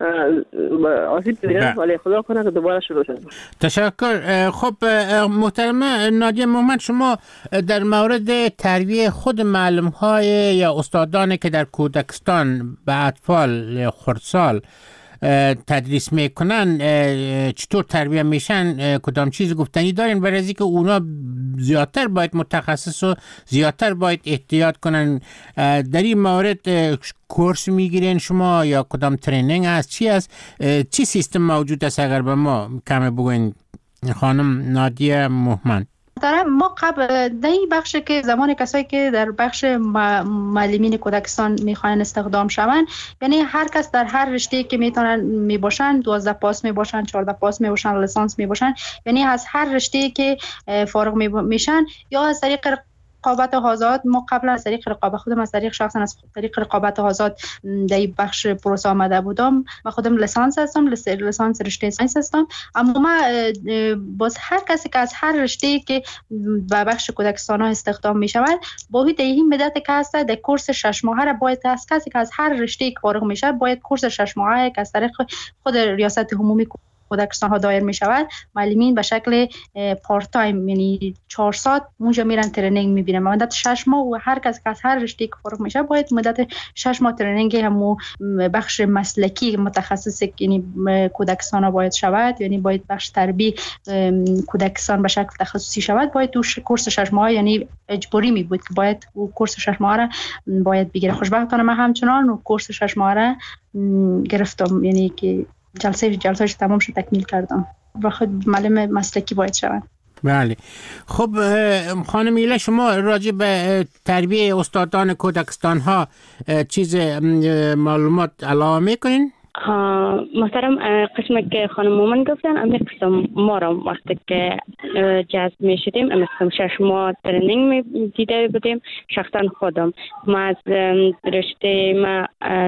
آسیب ببینن، ولی خدا کنه که دوباره شروع شد. تشکر. خب محترمه نادیه محمد، شما در مورد تربیه خود معلم های یا استادانی که در کودکستان به اطفال خردسال تدریس میکنن چطور تربیه میشن، کدام چیز گفتنی دارین برای از اینکه اونا زیادتر باید متخصص و زیادتر باید احتیاط کنن؟ در این مورد کورس میگیرین شما یا کدام ترینینگ هست؟ چی است؟ چی سیستم موجود است؟ اگر به ما کمی بگوین خانم نادیه محمد. ما قبل در این بخش که زمان کسایی که در بخش معلمین کودکستان میخوان استخدام شوند، یعنی هر کس در هر رشته که میتونن میباشن، 12 پاس میباشن، 14 پاس میباشن، لیسانس میباشن، یعنی از هر رشته که فارغ میشن یا از طریق رقابت آزاد. ما قبل از طریق رقابت خودم از طریق شخصا از طریق رقابت آزاد در این بخش پروسه آمده بودم. من خودم لیسانس هستم، لیسانس رشته ساینس هستم. اما ما باز هر کسی که از هر رشته که به بخش کودکستان ها استخدام می شود باید در این مدت که هست در کورس 6 ماهه را باید از کسی که از هر رشته که فارغ می شود باید کورس 6 ماهه که از طریق خود ریاست عمومی کودکستان ها دایر می شود معلمین به شکل پارت تایم، یعنی 4 ساعت اونجا میرن ترینینگ میبینن مدت 6 ماه و هر کس که از هر رشته که فارغ میشه باید مدت 6 ماه ترینینگ همو بخش مسلکی متخصص یعنی کودکستان ها باید شود، یعنی باید بخش تربیه کودکستان به شکل تخصصی شود، باید تو کورس 6 ماه یعنی اجباری می بود که باید کورس 6 ماه را باید بگیره. خوشبختانه من همچنان کورس 6 ماه را گرفتم، یعنی که جلسهش تمام شد، تکمیل کردم و خود معلم مسلکی باید شوم. بله. خب خانم ایله، شما راجع به تربیه استادان کودکستان ها چیز معلومات علاوه میکنین؟ محترم، قسمی که خانم مومن گفتن امی قسم ما را وقتی که جذب می شدیم امی قسم 6 ماه ترنینگ می دیده بودیم. شخصا خودم ما از رشته ما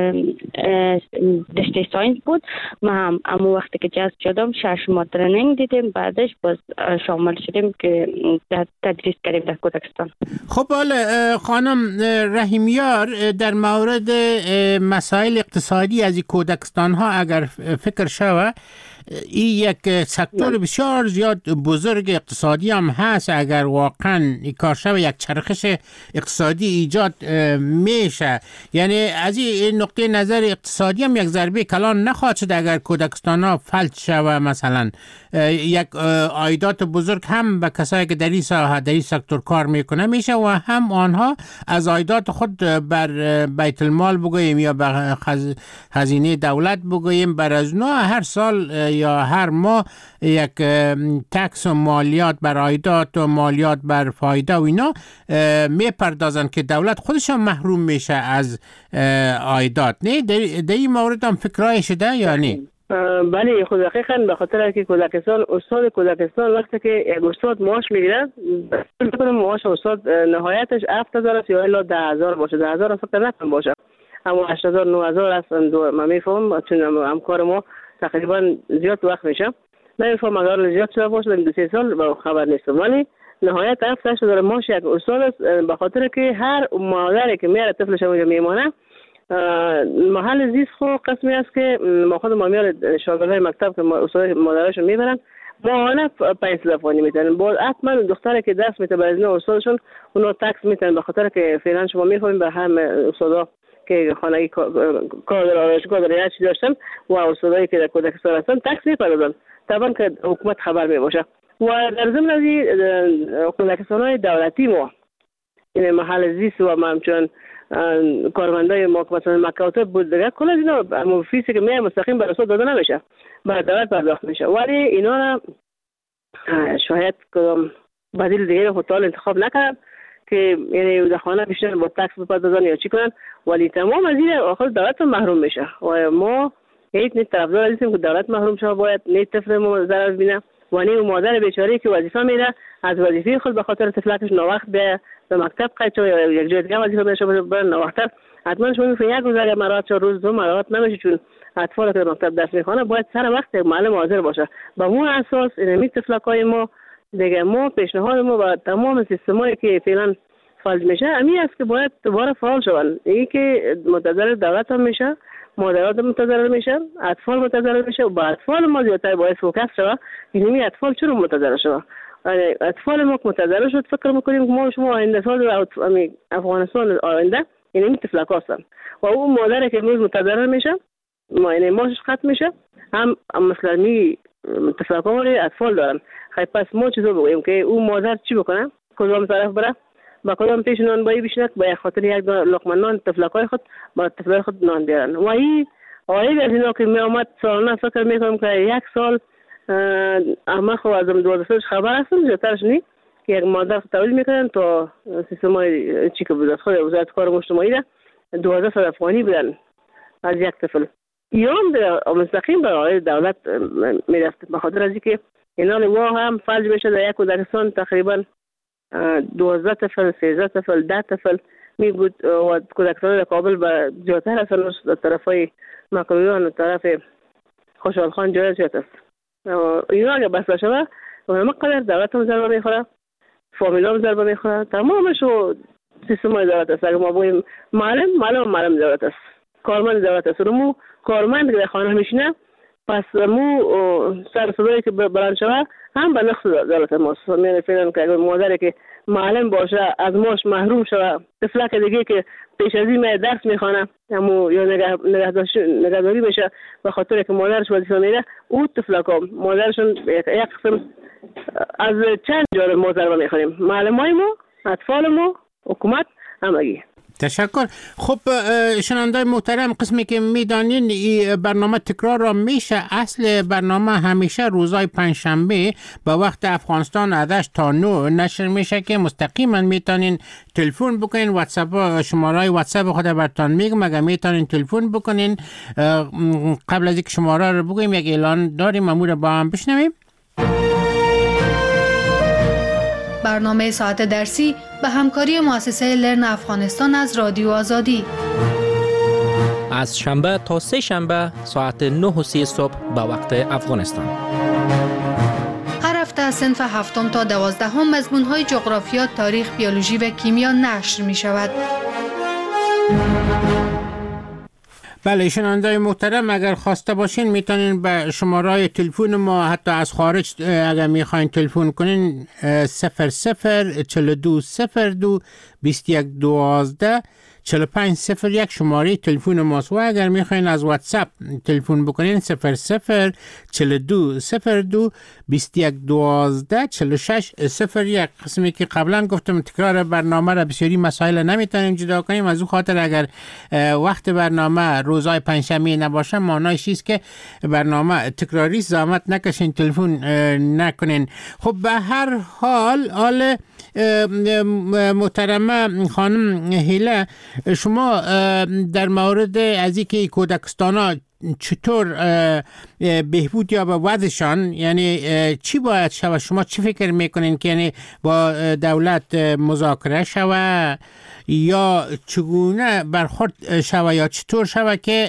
رشته ساینس بود، ما هم امو وقتی که جذب شدم 6 ماه ترنینگ دیدیم، بعدش باز شامل شدیم که تدریس کردیم در کودکستان. خب حالا خانم رحیمیار، در مورد مسائل اقتصادی از کودکستان ها اگر فکر شوه، این یک سکتور بسیار زیاد بزرگ اقتصادی هم هست. اگر واقعا این کار شوه یک چرخش اقتصادی ایجاد میشه، یعنی از این نقطه نظر اقتصادی هم یک ضربه کلان نخواهد شد اگر کودکستان ها فلج شوه. مثلا یک عایدات بزرگ هم به کسایی که در این ساحه در این سکتور کار میکنه میشه و هم آنها از عایدات خود بر بیت المال بگوییم یا به خزینه دولت بگوییم بر از نوع هر سال یا هر ماه یک تکس و مالیات بر عایدات و مالیات بر فایده و اینا میپردازن که دولت خودش هم محروم میشه از عایدات. نه در این مورد هم فکرای شده یا نه؟ بله، خود دقیقاً به خاطر که کودکستان، استاد کودکستان وقتی که یک استاد معاش میگیره، معاش استاد نهایتش 7000 است یا الا 10000 باشه. 10000 فقط نکنه باشه، اما 8000 9000 است. من میفهمم چون همکار ما تقریبا زیاد وقت میشه، نمیفهم اگر زیاد شده باشه در 2-3 سال با خبر نیستم، ولی نهایت 7000 معاش یک استاد است. به خاطر که هر مادری که میاره طفلش اونجا میمونه، محل زیست خو قسمی است که ما خود ما میاره شاگردای مکتب که استاد مادرشون میبرن ماهانه 5000 فانی میتن. باز حتما دختری که دست میته به ازن استادشون اونا تکس میتن، به خاطر که فعلا شما میفهمید به هم استادا که خانگی کار در آرایشگاه در یه چی داشتن و استادایی که در کودکستان هستن تکس میپردازن، طبعا که حکومت خبر میباشه. و در ضمن از کودکستان‌های دولتی ما این محل زیست و همچنین کارمندای ما که مثلا مکاتب بود دیگه، کل از اینا فیسی که میای مستقیم بر استاد داده نمیشه، بر دولت پرداخت میشه. ولی اینا را شاید کدام بدیل دیگه هتل انتخاب نکردن که یعنی در خانه بیشتر با تکس بپردازن یا چی کنن، ولی تمام از این آخر دولت محروم میشه. و ما هیچ نه طرفدار هستیم که دولت محروم شه، باید نه طفل ما ضرر ببینه و نه مادر بیچاره که وظیفه میره از وظیفه خود به خاطر طفلکش ناوقت به مکتب قید شد یا یک جای دیگه وظیفه میشه بره ناوقت. حتما شما میفهمید یک روز اگر مرات 4 روز 2 مرات نمیشه، چون اطفال که مکتب درس میخوانه باید سر وقت معلم حاضر باشه. با اون اساس این طفلکای ما دیگه ما پیشنهاد ما و تمام سیستمایی که فعلا فعال میشه امی است که باید دوباره فعال شون. این که متضرر دولت هم میشه، مادرات متضرر میشن، اطفال متضرر میشه و با اطفال ما زیادتر باید فوکس شود. این اطفال چرا متضرر شود؟ اطفال ما متضرر شد، فکر میکنیم که ما شما آینده سال افغانستان آینده این طفلک هستن و اون مادر که امروز متضرر میشه ما این ماشش ختم میشه، هم مثلا می طفلک ها اطفال دارن. خیلی پس ما چیزو بگوییم که اون مادر چی بکنه؟ کدام طرف بره؟ با کدام پیش نان بایی بشنک با خاطر یک لقمه نان طفلکای خود با طفلای خود نان بیارن. و این آیه از اینا که می آمد سالانه فکر میکنم که یک سال اما خب ازم 12 سالش خبر هستم زیادترش نی که یک مادر تولید میکنن تا سیستم های چی که بود خود وزارت کار مجتمعی ده 12,000 افغانی بدن از یک طفل. ایام مستقیم برای دولت میرفت به خاطر از اینکه اینا وا هم فلج میشه. در یک کودکستان تقریبا 12 طفل 13 طفل 10 طفل می بود و کودکستان در کابل به زیادتر هستن در طرفای مقبولیان و طرف خوشحال خان جای زیاد است. اینا اگه بسته شده و مقدر دولت هم ضربه میخوره، فامیل هم ضربه میخوره، تمامش و سیستم های دولت است. اگه ما بگوییم معلم دولت است، کارمند دولت است. مو کارمند که در خانه میشینه پس مو سر صدایی که بلند شده هم به نقص دولت ماست. میره فعلا که اگر مادری که معلم باشه از ماش محروم شده، طفلک دیگه که پیش از این درس میخوانه همو یا نگهداری بشه به خاطر که مادرش وظیفه میره، اون طفلکا مادرشون یک قسم از چند جانب ما ضربه میخوریم، معلمای ما، اطفال ما، حکومت، همگی. تشکر. خب شنوندای محترم، قسمی که میدانین این برنامه تکرار را میشه. اصل برنامه همیشه روزای پنجشنبه با وقت افغانستان از 8 تا 9 نشر میشه که مستقیما میتونین تلفن بکنین. واتساپ، شماره واتساپ خود براتون میگم، اگه میتونین تلفن بکنین. قبل از اینکه شماره رو بگیم یک اعلان داریم، امور با هم بشنویم. برنامه ساعت درسی به همکاری مؤسسه لرن افغانستان از رادیو آزادی از شنبه تا سه شنبه ساعت 9:30 صبح به وقت افغانستان. هر هفته از صنف 7 تا 12 مضمون‌های جغرافیا، تاریخ، بیولوژی و کیمیا نشر می شود. بله شنوندای محترم، اگر خواسته باشین میتونین به شماره تلفن ما حتی از خارج اگر میخواین تلفن کنین 004202 2112 4501 شماره تلفن ماست. و اگر میخواین از واتساپ تلفن بکنین 004202 2112 4601. قسمی که قبلا گفتم تکرار برنامه را بسیاری مسائل نمیتونیم جدا کنیم، از او خاطر اگر وقت برنامه روزهای پنجشنبه نباشه معنیش است که برنامه تکراری، زحمت نکشین تلفن نکنین. خب به هر حال محترمه خانم هیله، شما در مورد از اینکه کودکستانا چطور بهبود یا به وضعشان، یعنی چی باید شود، شما چی فکر میکنین که یعنی با دولت مذاکره شود یا چگونه برخورد شود یا چطور شود که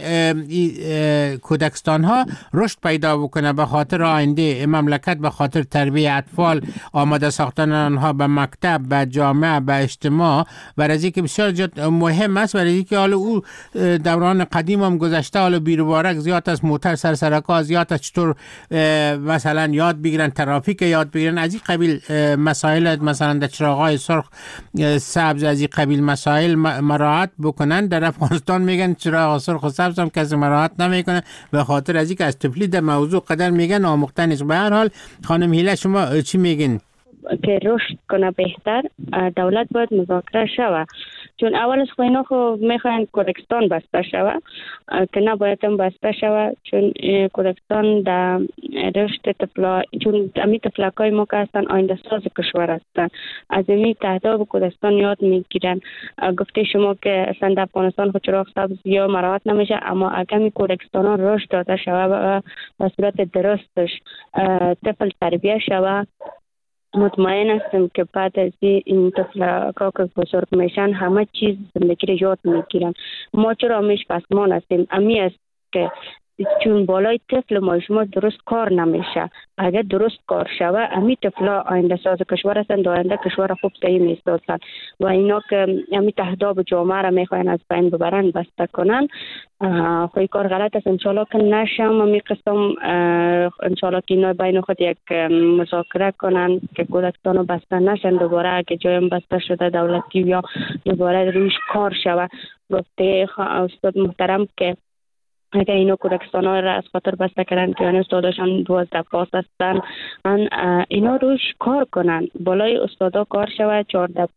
کودکستان ها رشد پیدا بکنه به خاطر آینده مملکت، به خاطر تربیت اطفال، آماده ساختن آنها به مکتب، به جامعه، به اجتماع، برای اینکه بسیار مهم است. برای اینکه حالا او دوران قدیم هم گذشته، حالا بیروبارک زیاد از موتر سرسرکا زیاد از چطور مثلا یاد بگیرن، ترافیک یاد بگیرن، از این قبیل مسائل، مثلا در چراغ‌های سرخ سبز از این قبیل مسائل مراعات بکنن. در افغانستان میگن چراغ سرخ و سبز هم کسی مراعات نمیکنه به خاطر از اینکه از طفلی در موضوع قدر میگن آموختن است. به هر حال خانم هیله شما چی میگین؟ که رشد کنه بهتر دولت باید مذاکره شود، چون اولش خو اینا خو میخواین کودکستان بسته شود که نباید هم بسته شود، چون کودکستان در رشد طفلا، چون امی طفلکای ما که هستن آینده ساز کشور هستن، از امی تهداب کودکستان یاد میگیرن. گفته شما که اصلا در افغانستان خود چراغ سبز یا مراعات نمیشه، اما اگر می کودکستان ها رشد داده شود و به صورت درستش طفل تربیه شود، مطمئن هستم که بعد از این طفل‌ها که بزرگ میشن همه چیز زندگی رو یاد میگیرن. ما چرا همیش پسمان هستیم؟ امی است که چون بالای طفل ما شما درست کار نمیشه. اگر درست کار شود امی طفلا آینده ساز کشور هستند، آینده کشور خوب صحیح میسازند و اینا که امی تهداب جامعه را میخواین از بین ببرن، بسته کنن، خوی کار غلط است. انشالله که نشم امی قسم، انشالله که اینا بین خود یک مذاکره کنن که کودکستان بسته نشن دوباره. اگه جایم بسته شده دولتی یا دوباره رویش کار شود. گفته استاد محترم که اگر اینو کودکستان ها را از خاطر بسته کردن که یعنی استاداشان 12 پاس هستن، اینا روش کار کنن، بالای استادا کار شود، 14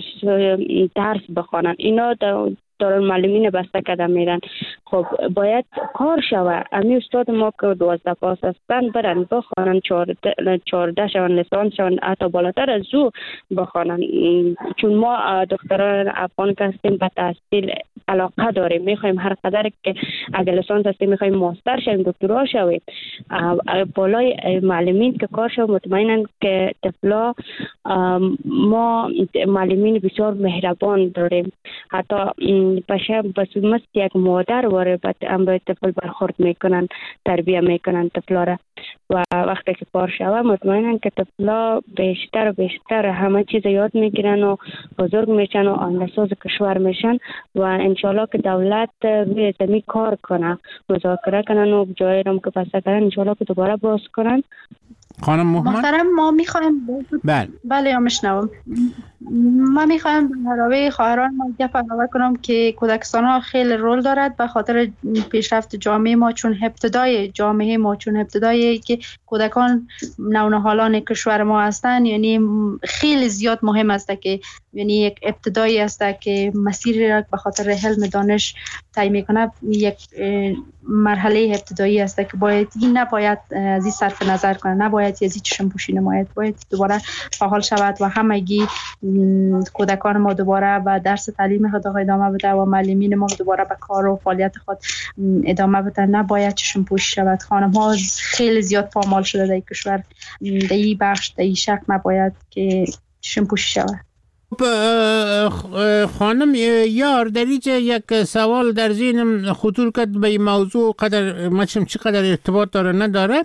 درس بخوانن. اینا دارالمعلمین بسته کردن میرن. خب باید کار شود. امی استاد ما که 12 پاس هستن برن بخوانن، 14 شون لیسانس شون، حتی بالاتر از او بخوانن. چون ما دختران افغان که هستیم به تحصیل علاقه داریم، میخوایم هر قدر که اگر لیسانس هستیم میخوایم ماستر شویم، دکترا شویم. بالای معلمین که کار شود، مطمئنن که طفلا ما معلمین بسیار مهربان داریم. حتی بشه بس مثل یک مادر واره به طفل برخورد میکنن، تربیه میکنن طفلا را. و وقتی که کار شود مطمئنن که طفلا بیشتر و بیشتر همه چیز یاد میگیرن و بزرگ میشن و آینده ساز کشور میشن. و انشالله که دولت روی زمین کار کنه، مذاکره کنن و جایی رو که بسته کنن، انشالله که دوباره باز کنن. خانم محترم ما میخوایم بله یا میشنوم. من میخوایم برای خواهران ما گپ علاوه کنم که کودکستان ها خیلی رول دارد به خاطر پیشرفت جامعه ما، چون ابتدای جامعه ما، چون ابتدایی که کودکان نونهالان کشور ما هستند، یعنی خیلی زیاد مهم است که یعنی یک ابتدایی است که مسیری را به خاطر علم دانش طی میکنه. یک مرحله ابتدایی است که باید این نباید از این صرف نظر کنه، نباید از این چشم پوشی نماید، باید دوباره فعال شود و همگی کودکان ما دوباره به درس تعلیم خود ادامه بده و معلمین ما دوباره به کار و فعالیت خود ادامه بده. نباید چشم پوشی شود. خانم ها خیلی زیاد پامال شده در کشور، در این بخش در این شک نباید که چشم پوشی شود. خانم یار در اینجا یک سوال در ذهنم خطور کرد به این موضوع، قدر مچم چقدر ارتباط داره نداره.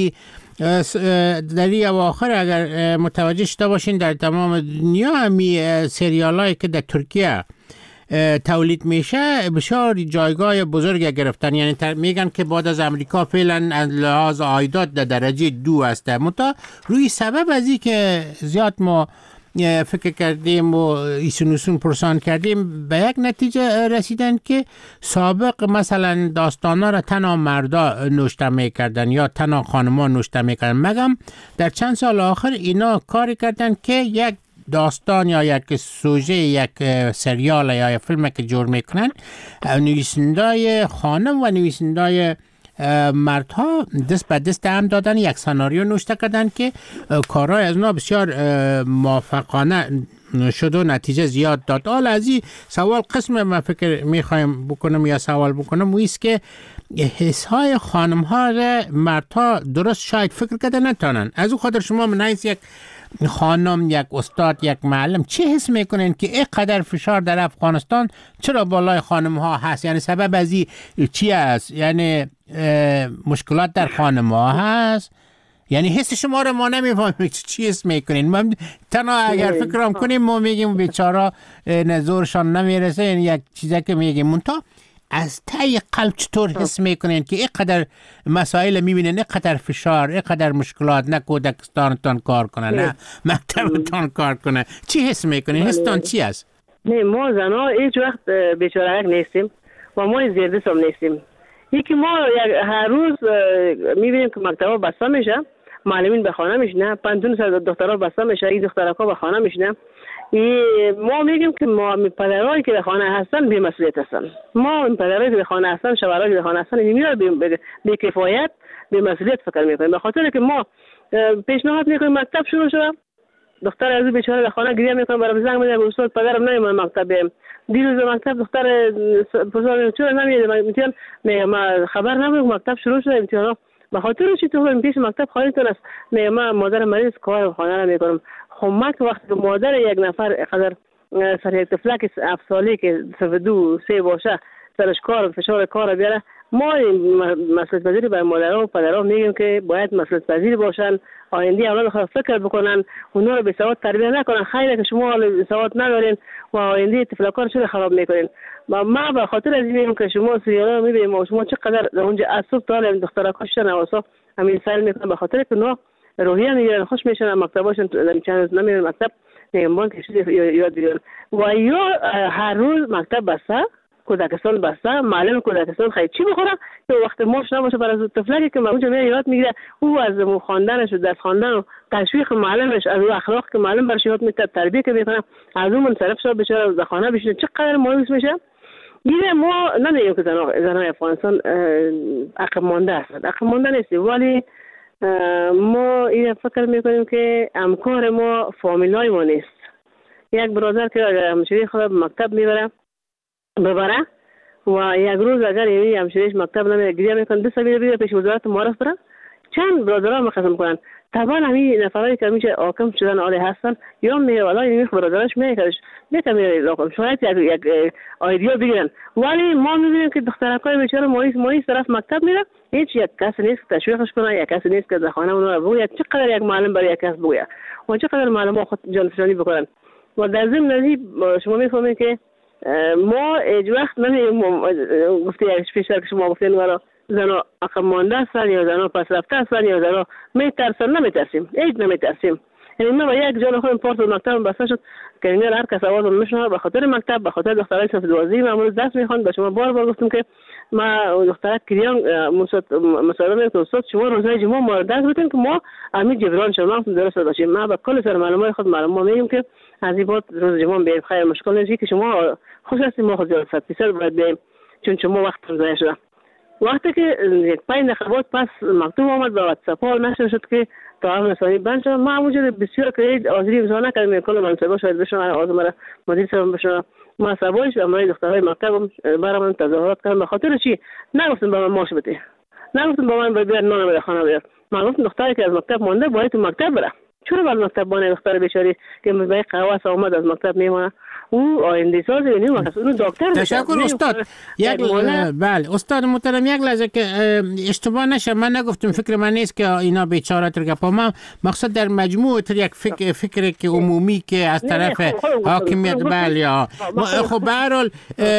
در این اواخر اگر متوجه شده باشین در تمام دنیا همی سریال هایی که در ترکیه تولید میشه بسیار جایگاه بزرگ گرفتن. یعنی میگن که بعد از امریکا فعلا از لحاظ عایدات در درجه 2 است. متا روی سبب از این که زیاد ما فکر کردیم و ایسونوسون پرسان کردیم به یک نتیجه رسیدن که سابق مثلا داستانا را تنها مردا نوشته میکردن یا تنها خانما نوشته میکردن، مگم در چند سال آخر اینا کاری کردن که یک داستان یا یک سوژه یک سریال یا یک فیلم که جور میکنن نویسندای خانم و نویسندای مردها دست به دست هم دادن، یک سناریو نوشته کردن که کارهای از اونا بسیار موفقانه شد و نتیجه زیاد داد. حالا از این سوال قسم من فکر میخوایم بکنم یا سوال بکنم ویست که حسهای خانم ها را مردها درست شاید فکر کرده نتانن. از او خاطر شما من نیست یک خانم، یک استاد، یک معلم چه حس میکنین که اینقدر فشار در افغانستان چرا بالای خانم ها هست؟ یعنی سبب از این چی است؟ یعنی مشکلات در خانم ها هست؟ یعنی حس شما رو ما نمیفهمیم چی حس میکنین؟ ما تنها اگر فکرام کنیم ما میگیم بیچارا نزورشان نمیرسه، یعنی یک چیزی که میگیم منتها از ته قلب چطور حس میکنین که اینقدر مسائل میبینین، اینقدر فشار، اینقدر مشکلات، نه کودکستانتان کار کنه نه مکتبتان کار کنه، چی حس میکنین؟ حستان چی است؟ نه ما زنها هیچ وقت بیچارهک نیستیم و ما زیردست هم نیستیم. یکی ما هر روز میبینیم که مکتبا بسته میشه، معلمین به خانه میشنه، پنتون سر دخترها بسته میشه، این دخترها به خانه میشنه. ما میگیم که ما پدرایی که به خانه هستن بی مسئولیت هستن. ما پدرایی که به خانه هستن، شوهرایی که به خانه هستن میرا بی کفایت، بی مسئولیت فکر میکنیم. به خاطر که ما پیشنهاد میکنیم مکتب شروع شده، دختر از بیچاره به خانه گریه میکنه، برام زنگ میزنه استاد پدرم نمیاد مکتب بریم. دیروز مکتب دختر پسر چرا نمیاد؟ ما خبر نبود مکتب شروع شده امتحانا. به خاطر چی تو پیش مکتب خارج است؟ ما مادر مریض کار خانه را میکنم. خب ما که وقتی مادر یک نفر قدر سر یک طفلک 7 ساله که 2-3 باشه سرش کار فشار کار بیاره، ما مسئولیت پذیری برای مادرها و پدرها میگیم که باید مسئولیت پذیر باشن، آینده اولاد خود فکر بکنن، اونا رو به سواد تربیت نکنن. خیلی که شما سواد ندارین و آینده طفلکان شده خراب میکنین. ما به خاطر از این میگم که شما سریالا رو میبینیم و شما چقدر اونجا از صبح تا حالا دخترها کشتن اوسا همین سال میکنن، به خاطر که اونا روحیه میگیرن، خوش میشن، مکتباشون چند روز نمیرن مکتب، نمیدونم که چیزی یاد بگیرن و یا هر روز مکتب بسته، کودکستان بسته، معلم کودکستان خیلی چی بخوره که وقت ماش نباشه برای طفلکی که اونجا میاد یاد میگیره، او از خواندنش و درس خواندن و تشویق معلمش، از اخلاق که معلم برش یاد میده، تربیت که میکنه، از اون منصرف شد بیچاره در خانه بشینه، چقدر مایوس میشه. دیگه ما نمیگیم که زنان افغانستان عقب مانده هستند، عقب مانده نیستیم، ولی ما این فکر میکنیم که همکار ما فامیلای ما نیست. یک برادر که همشیری خود مکتب میبره ببره و یک روز اگر یعنی همشیریش مکتب نمیره گریه میکنه، دست بیره پیش وزارت معارف بره، چند برادرها مخصم کنن. طبعا همین نفرایی که میشه حاکم شدن عالی هستن یا میگه والا این برادرش میگه میتونه رقم شاید یک ایدیا بگیرن، ولی ما میبینیم که دخترکای بیچاره مریض طرف مکتب میره، هیچ یک کس نیست که تشویقش کنه، یک کس نیست که در خانه اونها رو بگوید چقدر یک معلم برای یک کس بگوید و چقدر معلم خود جانفشانی بکنن. و در ضمن شما میفهمید که ما هیچ وقت گفته یک پیشتر که شما گفتین ورا زنها عقب مانده هستن یا زنها پس رفته هستن یا زنها میترسن، نمیترسیم، هیچ نمیترسیم. یعنی من با یک جان خودم پارت مکتب بسته شد که اینجا هر کس آواز میشنوه به خاطر مکتب، به خاطر دخترای صف 12 معمول درس میخوان. به شما بار گفتم که ما دخترک کریان مسابقه استاد شما روزهای جمعه ما درس بدین که ما امید جبران شما درست باشیم. ما با کل سر معلومات خود معلومه میگیم که از این بعد روز جمعه به خیر مشکل نیست که شما خوش هستید، ما خود زیاد فیصد باید بریم چون شما وقت ضایع شده. وقتی که 5 دقیقه بعد پس مکتوب آمد به واتساپ ها نشر شد که تعاون رسانی بند شد. ما همونجا بسیار که حاضری امضا نکردیم، کل منصبا شاید بشنوه آزم مرا مدیر صاحب بشنوه. ما سوایش امروز دخترای مکتب برام تظاهرات کردن. به خاطر چی نگفتم به من ماش بده، نگفتم به من بیار نان به خانه بیار. من گفتم دختری که از مکتب مونده باید تو مکتب بره. چرا باید مکتب بانه دختر بیچاری که به قواس آمد از مکتب میمونه؟ او آینده ساز یعنی اون دکتر. تشکر استاد. بله استاد محترم، یک لحظه که اشتباه نشه، من نگفتم، فکر من نیست که اینا بیچاره ترگپا. من مقصد در مجموع یک فکری که عمومی که از طرف حاکمیت بله. خب به هر حال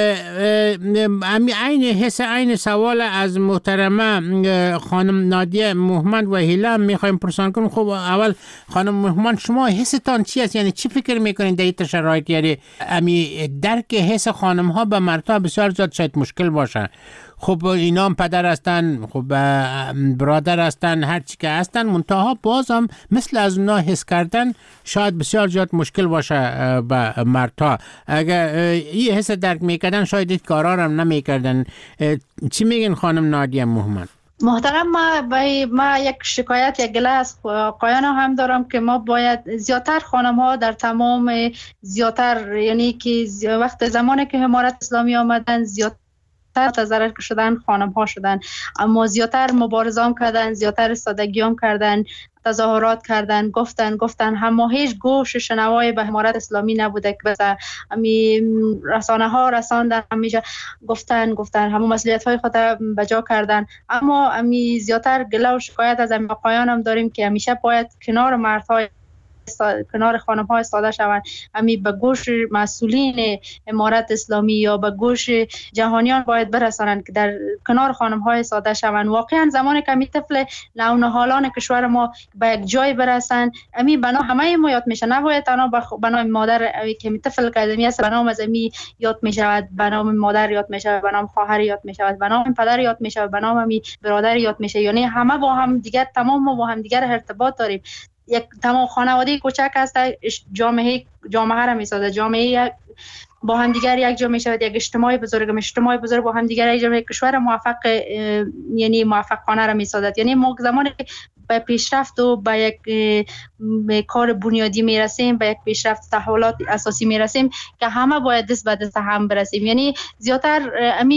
عین سوال از محترمه خانم نادیه محمد و هیله میخوایم پرسان کنیم. خب اول خانم محمد، شما حستان چی است؟ یعنی چی فکر میکنین در این شرایط؟ یعنی امی درک حس خانم ها به مردها بسیار زیاد شاید مشکل باشه. خب اینا هم پدر هستن، خب برادر هستن، هر چی که هستن، منتها باز هم مثل از اونا حس کردن شاید بسیار زیاد مشکل باشه به مردها. اگر این حس درک میکردن شاید این کارا هم نمیکردن. چی میگین خانم نادیه محمد؟ محترم، ما یک شکایت یک گله از قایان هم دارم که ما باید زیادتر خانم ها در تمام زیادتر، یعنی که وقت زمانی که امارت اسلامی آمدن زیادتر تظاهر شدن خانم ها شدن، اما زیادتر مبارزه کردن، زیادتر استادگی کردن، تظاهرات کردن، گفتن اما هیچ گوش شنوای به امارت اسلامی نبوده که بس امی رسانه ها رساندن، همیشه گفتن همون مسئولیت های خود بجا کردن. اما امی زیادتر گله و شکایت از امی قایانم داریم که همیشه باید کنار مردهای کنار خانم ها استاده شوند. امی به گوش مسئولین امارت اسلامی یا به گوش جهانیان باید برسانند که در کنار خانم ها استاده شوند. واقعا زمانی که امی طفل نونهالان کشور ما به یک جای برسند، امی بنا همه ما یاد میشه، نباید تنها به نام مادر که امی طفل کدمی است به نام از امی یاد میشود، به نام مادر یاد میشه، به نام خواهر یاد میشه، به نام پدر یاد میشه، به نام امی برادر یاد میشه. یعنی همه با هم دیگر، تمام ما با هم دیگر ارتباط داریم. یک تمام خانواده کوچک است، جامعه را میسازه، جامعه با هم دیگر یک جا میشود، یک اجتماع بزرگ با هم دیگر یک جامعه کشور موفق، یعنی موفقانه را میسازد. یعنی ما زمانی به پیشرفت و به یک کار بنیادی میرسیم، به یک پیشرفت تحولات اساسی میرسیم که همه باید دست به دست هم برسیم. یعنی زیادتر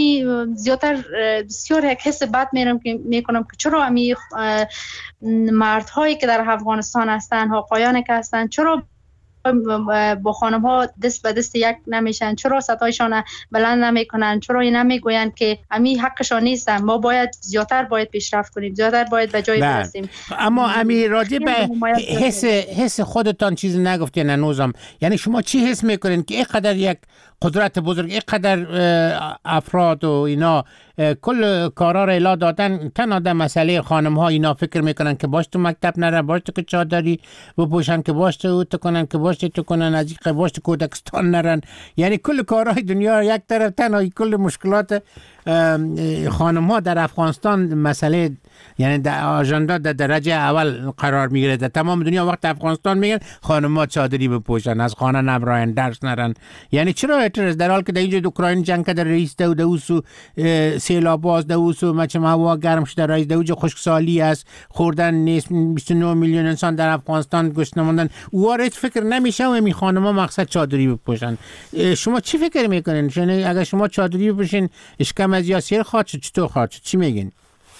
بسیار یک حس بد میکنم که چرا امی مردهایی که در افغانستان هستند، حقایانی که هستند، چرا با خانم ها دست به دست یک نمیشن، چرا صدایشان بلند نمیکنن، چرا این نمیگویند که امی حقشان نیستن. ما باید زیادتر پیشرفت کنیم، زیادتر باید به جای برسیم. اما امی راجع به حس خودتان چیزی نگفتین هنوزم. یعنی شما چی حس میکنین که اینقدر یک قدرت بزرگ، اینقدر افراد و اینا کل کارا را الا دادن، تنها در مسئله خانم ها اینا فکر میکنن که باش تو مکتب نرن، باش تو که چادری بپوشن، که باش تو کنن، که باش تو کنن، از این باش تو کودکستان نرن. یعنی کل کارهای دنیا یک طرف، تنها کل مشکلات خانم ها در افغانستان مسئله، یعنی در آژاندا در درجه اول قرار میگیره. در تمام دنیا وقت افغانستان میگن خانم ها چادری بپوشن، از خانه نبراین، درس نرن. یعنی چرا اعتراض در حال که در اینجا اوکراین جنگ کرده، رئیس داوودوسو سیلاب باز دوسو مچم هوا گرم شده، رئیس داوود خشکسالی است، خوردن نیست، 29 میلیون انسان در افغانستان گشنه ماندن. وارد فکر نمیشه و می خانم‌ها مقصد چادری بپوشن. شما چی فکر میکنین؟ یعنی اگر شما چادری بپوشین اشکم از یاسر خواهد شد، چطور خواهد شد؟ چی میگین؟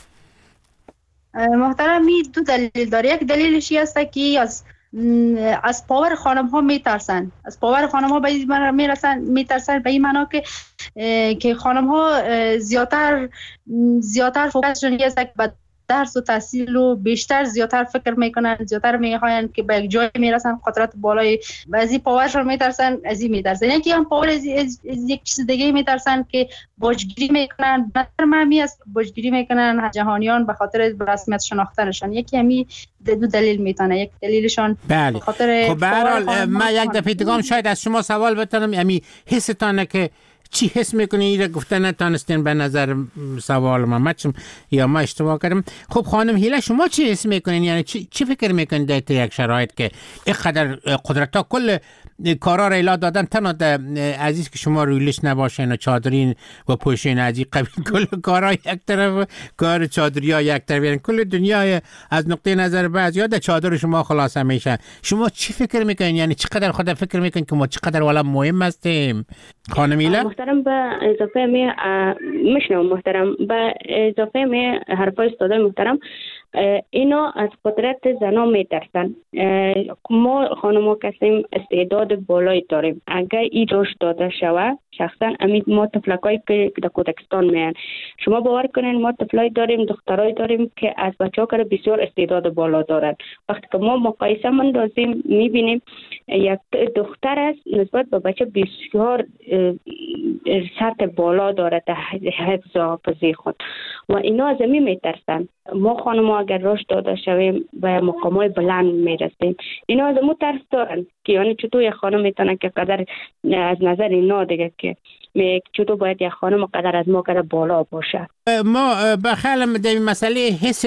محترمی دو دلیل داره. یک دلیلش این است که از پاور خانم ها میترسن، از پاور خانم ها میترسن به این معنا که خانم ها زیادتر فوکسشون است که درس و تحصیل و بیشتر زیادتر فکر میکنن، زیادتر میخواین که به یک جای میرسن، قدرت بالای بعضی پاورشون میترسن، از این میترسن، یکی هم پاور از یک چیز دیگه میترسن که باجگیری میکنن. بهتر معمی است باجگیری میکنن جهانیان به خاطر رسمیت شناختنشان. یکی همی دو دلیل میتونه، یک دلیلشان بله. خاطر خب به هر حال من یک دفعه دیگه شاید از شما سوال بتونم، یعنی حستانه که چی حس میکنین؟ ایره گفته نتانستین به نظر سوال من یا ما اشتباه کردم. خب خانم هیله شما چی حس میکنین؟ یعنی چی فکر میکنین در یک شرایط که اینقدر قدرت ها کل کارا را ایلا دادن، تنها عزیز که شما رویلش نباشین و چادرین و پوشین از این قبیل، کل کارا یک طرف، کار چادری ها یک طرف، یعنی کل دنیا از نقطه نظر بعضی ها در چادر شما خلاص میشه. شما چی فکر میکنین؟ یعنی چقدر خود فکر میکنین که ما چقدر والا مهم هستیم؟ خانم هیله محترم به اضافه می مشنو محترم به اضافه می حرفای استاد محترم، اینا از قدرت زنا میترسن. ما خانم‌ها کسیم استعداد بالایی داریم، اگر این رشد داده شوه شخصا امید ما طفلکایی که در کودکستان میان، شما باور کنین ما طفلای داریم، دخترای داریم که از بچه‌ها که بسیار استعداد بالا دارن. وقتی که ما مقایسه اندازیم میبینیم یک دختر است نسبت به بچه بسیار سطح بالا داره در حفظ و حافظه خود و اینا از می میترسن. ما خانم‌ها اگر رشد داده شویم به مقامات بلند میرسیم، اینا از ما ترس دارن که یعنی چطور یک خانم میتونه که قدر از نظر اینا دیگه که چطور باید یک خانم قدر از ما قدر بالا باشه. ما بخیالم در مسئله حس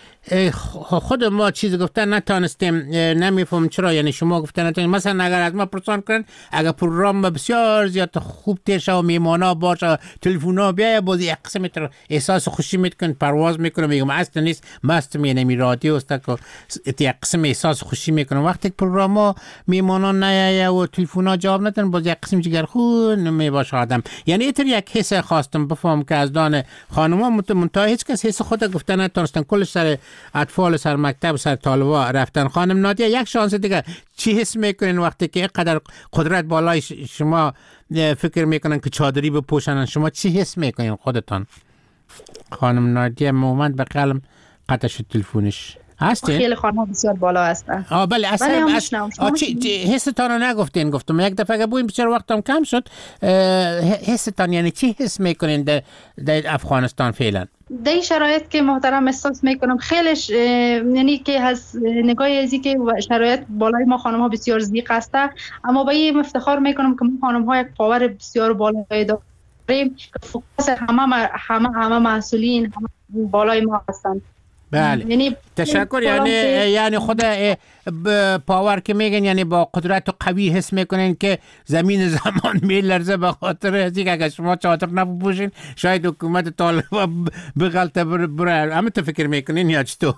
خود ما چیز گفتن نتانستیم، نمیفهم چرا. یعنی شما گفتن نتانستیم، مثلا اگر از ما پرسان کنن اگر پروگرام بسیار زیاد خوب تیر شه و میمانا باشه، تلفونا بیایه، بازی یک قسم احساس خوشی میکنن، پرواز میکنن، میگم اصلا نیست مست می رادیو است که یک قسم احساس خوشی میکنن. وقتی پروگرام ها میمانا نیایه و تلفونا جواب ندن، باز یک قسم جگر خون میباشه آدم. یعنی اینطور یک حس خواستم بفهم که از دان خانم‌ها منتها هیچ کس حس خود گفتن نتونستن، کلش سر اطفال سر مکتب سر طالبا رفتن. خانم نادیه یک شانس دیگه، چی حس میکنین وقتی که اینقدر قدرت بالای شما فکر میکنن که چادری بپوشنن؟ شما چی حس میکنین خودتان؟ خانم نادیه مومند به قلم قطع شد تلفونش. هستین؟ خیلی خانم بسیار بالا هستن. بله اصلا حستان رو نگفتین. گفتم یک دفعه که بویم بسیار وقتم کم شد. حستان یعنی چی حس میکنین در افغانستان فعلا؟ در این شرایط که محترم احساس میکنم خیلیش یعنی که از نگاه ازی که شرایط بالای ما خانم ها بسیار ضیق هسته، اما با این افتخار میکنم که ما خانم ها یک پاور بسیار بالایی داریم. فوکس همه مسئولین همه بالای ما هستند. بله یعنی تشکر. یعنی خود پاور که میگن یعنی با قدرت و قوی حس میکنین که زمین زمان میلرزه به خاطر از اینکه اگر شما چادر نپوشین شاید حکومت طالبا بغلطه بره. همه تو فکر میکنین یا چطور؟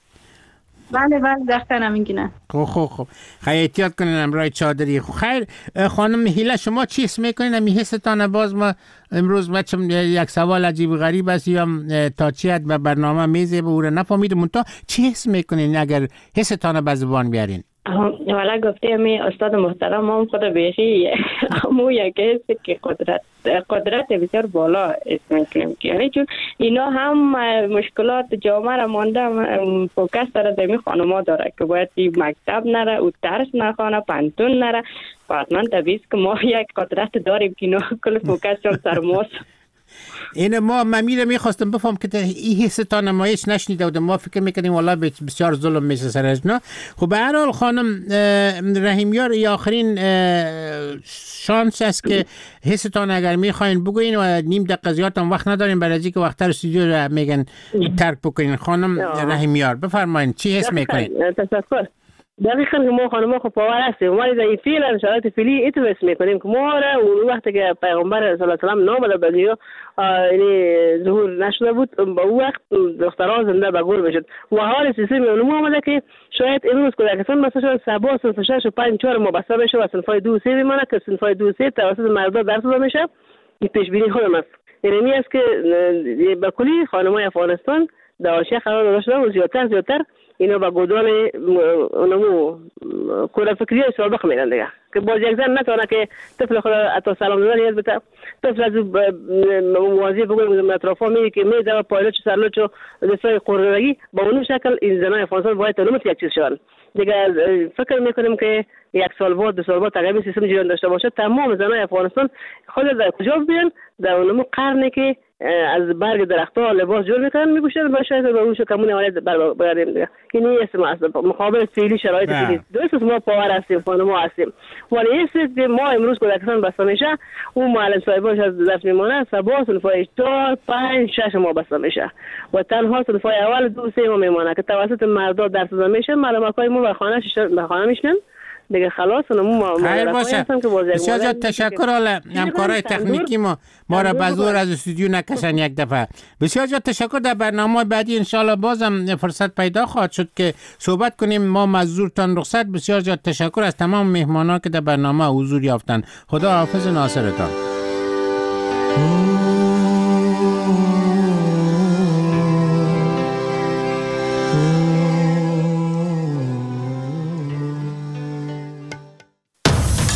بله دقیقاً همینگونه. خب خیلی احتیاط کنین امرای چادری. خیر خانم هیله شما چی حس میکنین؟ می حستان باز ما امروز بچم یک سوال عجیب غریب است یا تا چی حد به برنامه میزه به او را نفهمیدم، منتها چی حس میکنین اگر حستان به زبان بیارین؟ والا گفته می استاد محترم هم خود بیخی همون یک حس که قدرت بسیار بالا اسم کنیم که یعنی چون اینا هم مشکلات جامعه را مانده فوکس داره دمی خانما داره که باید مکتب نره او درس نخوانه پانتون نره. حتما طبیعیست که ما یک قدرت داریم که اینا کل فوکسشون سر ماست. این ما میره میخواستم بفهم که این حستا نمایش نشنیده بودم، ما فکر میکنیم والله بسیار ظلم میشه سر از نه. خب به هر حال خانم رحیمیار آخرین شانس است که حستان اگر میخواین بگوین و نیم دقیقه زیاد هم وقت نداریم برای اینکه وقتر استودیو را میگن ترک بکنین. خانم رحیمیار بفرمایین چی حس میکنین؟ تشکر. دقیقاً که ما خانم‌ها خب پاور هستیم، ما در این فعلا شرایط فعلی ایتو اسم میکنیم که ما را اون وقتی که پیغمبر صلی الله علیه و آله نامه به دنیا یعنی ظهور نشده بود با اون وقت دختران زنده به گور بشد و حال سیستم علوم آمده که شاید امروز کودکستان مثلا سبا صنف 6 و 5 4 مبصر بشه و صنفای 2 3 بمانه که صنفای 2 3 توسط مردا درس داده میشه. این پیش بینی خودم است، یعنی است که به کلی خانم‌های افغانستان در حاشیه قرار داده شده و زیادتر اینا با گودال اونمو کور فکری سابق میرن دیگه که باز یک زن نتونه که طفل خود حتی سلام دادن یاد بده طفل از موازی بگویم اطرافا میگه که میده پایلوچ سرلوچ و دستای قررگی با اون شکل این زنای افغانستان باید تنومت یک چیز شون دیگه فکر میکنیم که یک سال بعد 2 سال بعد تقریبا سیستم جریان داشته باشه تمام زنای افغانستان خود در کجا بیان در اونمو قرنی که از برگ درخت‌ها لباس جور میکنن میگوشن با شاید به اون کمون اولاد برگردیم دیگه این است مقابل فعلی شرایط فعلی درست ما پاور هستیم خانم هستیم ولی است که ما امروز کودکان بسته میشه اون معلم صاحباش از دست میمونه سبا صنفای 4 5 6 ما بسته میشه و تنها صنفای اول 2 3 ما میمونه که توسط مردا درس داده میشه معلوماتای ما به خانه میشن دیگه خلاص ما خیر باشه. بسیار زیاد تشکر. حالا همکارای تکنیکی ما را به زور از استودیو نکشن یک دفعه. بسیار زیاد تشکر. در برنامه بعدی انشالله بازم فرصت پیدا خواهد شد که صحبت کنیم. ما مزدورتان رخصت. بسیار زیاد تشکر از تمام مهمانان که در برنامه حضور یافتند. خدا حافظ ناصرتان.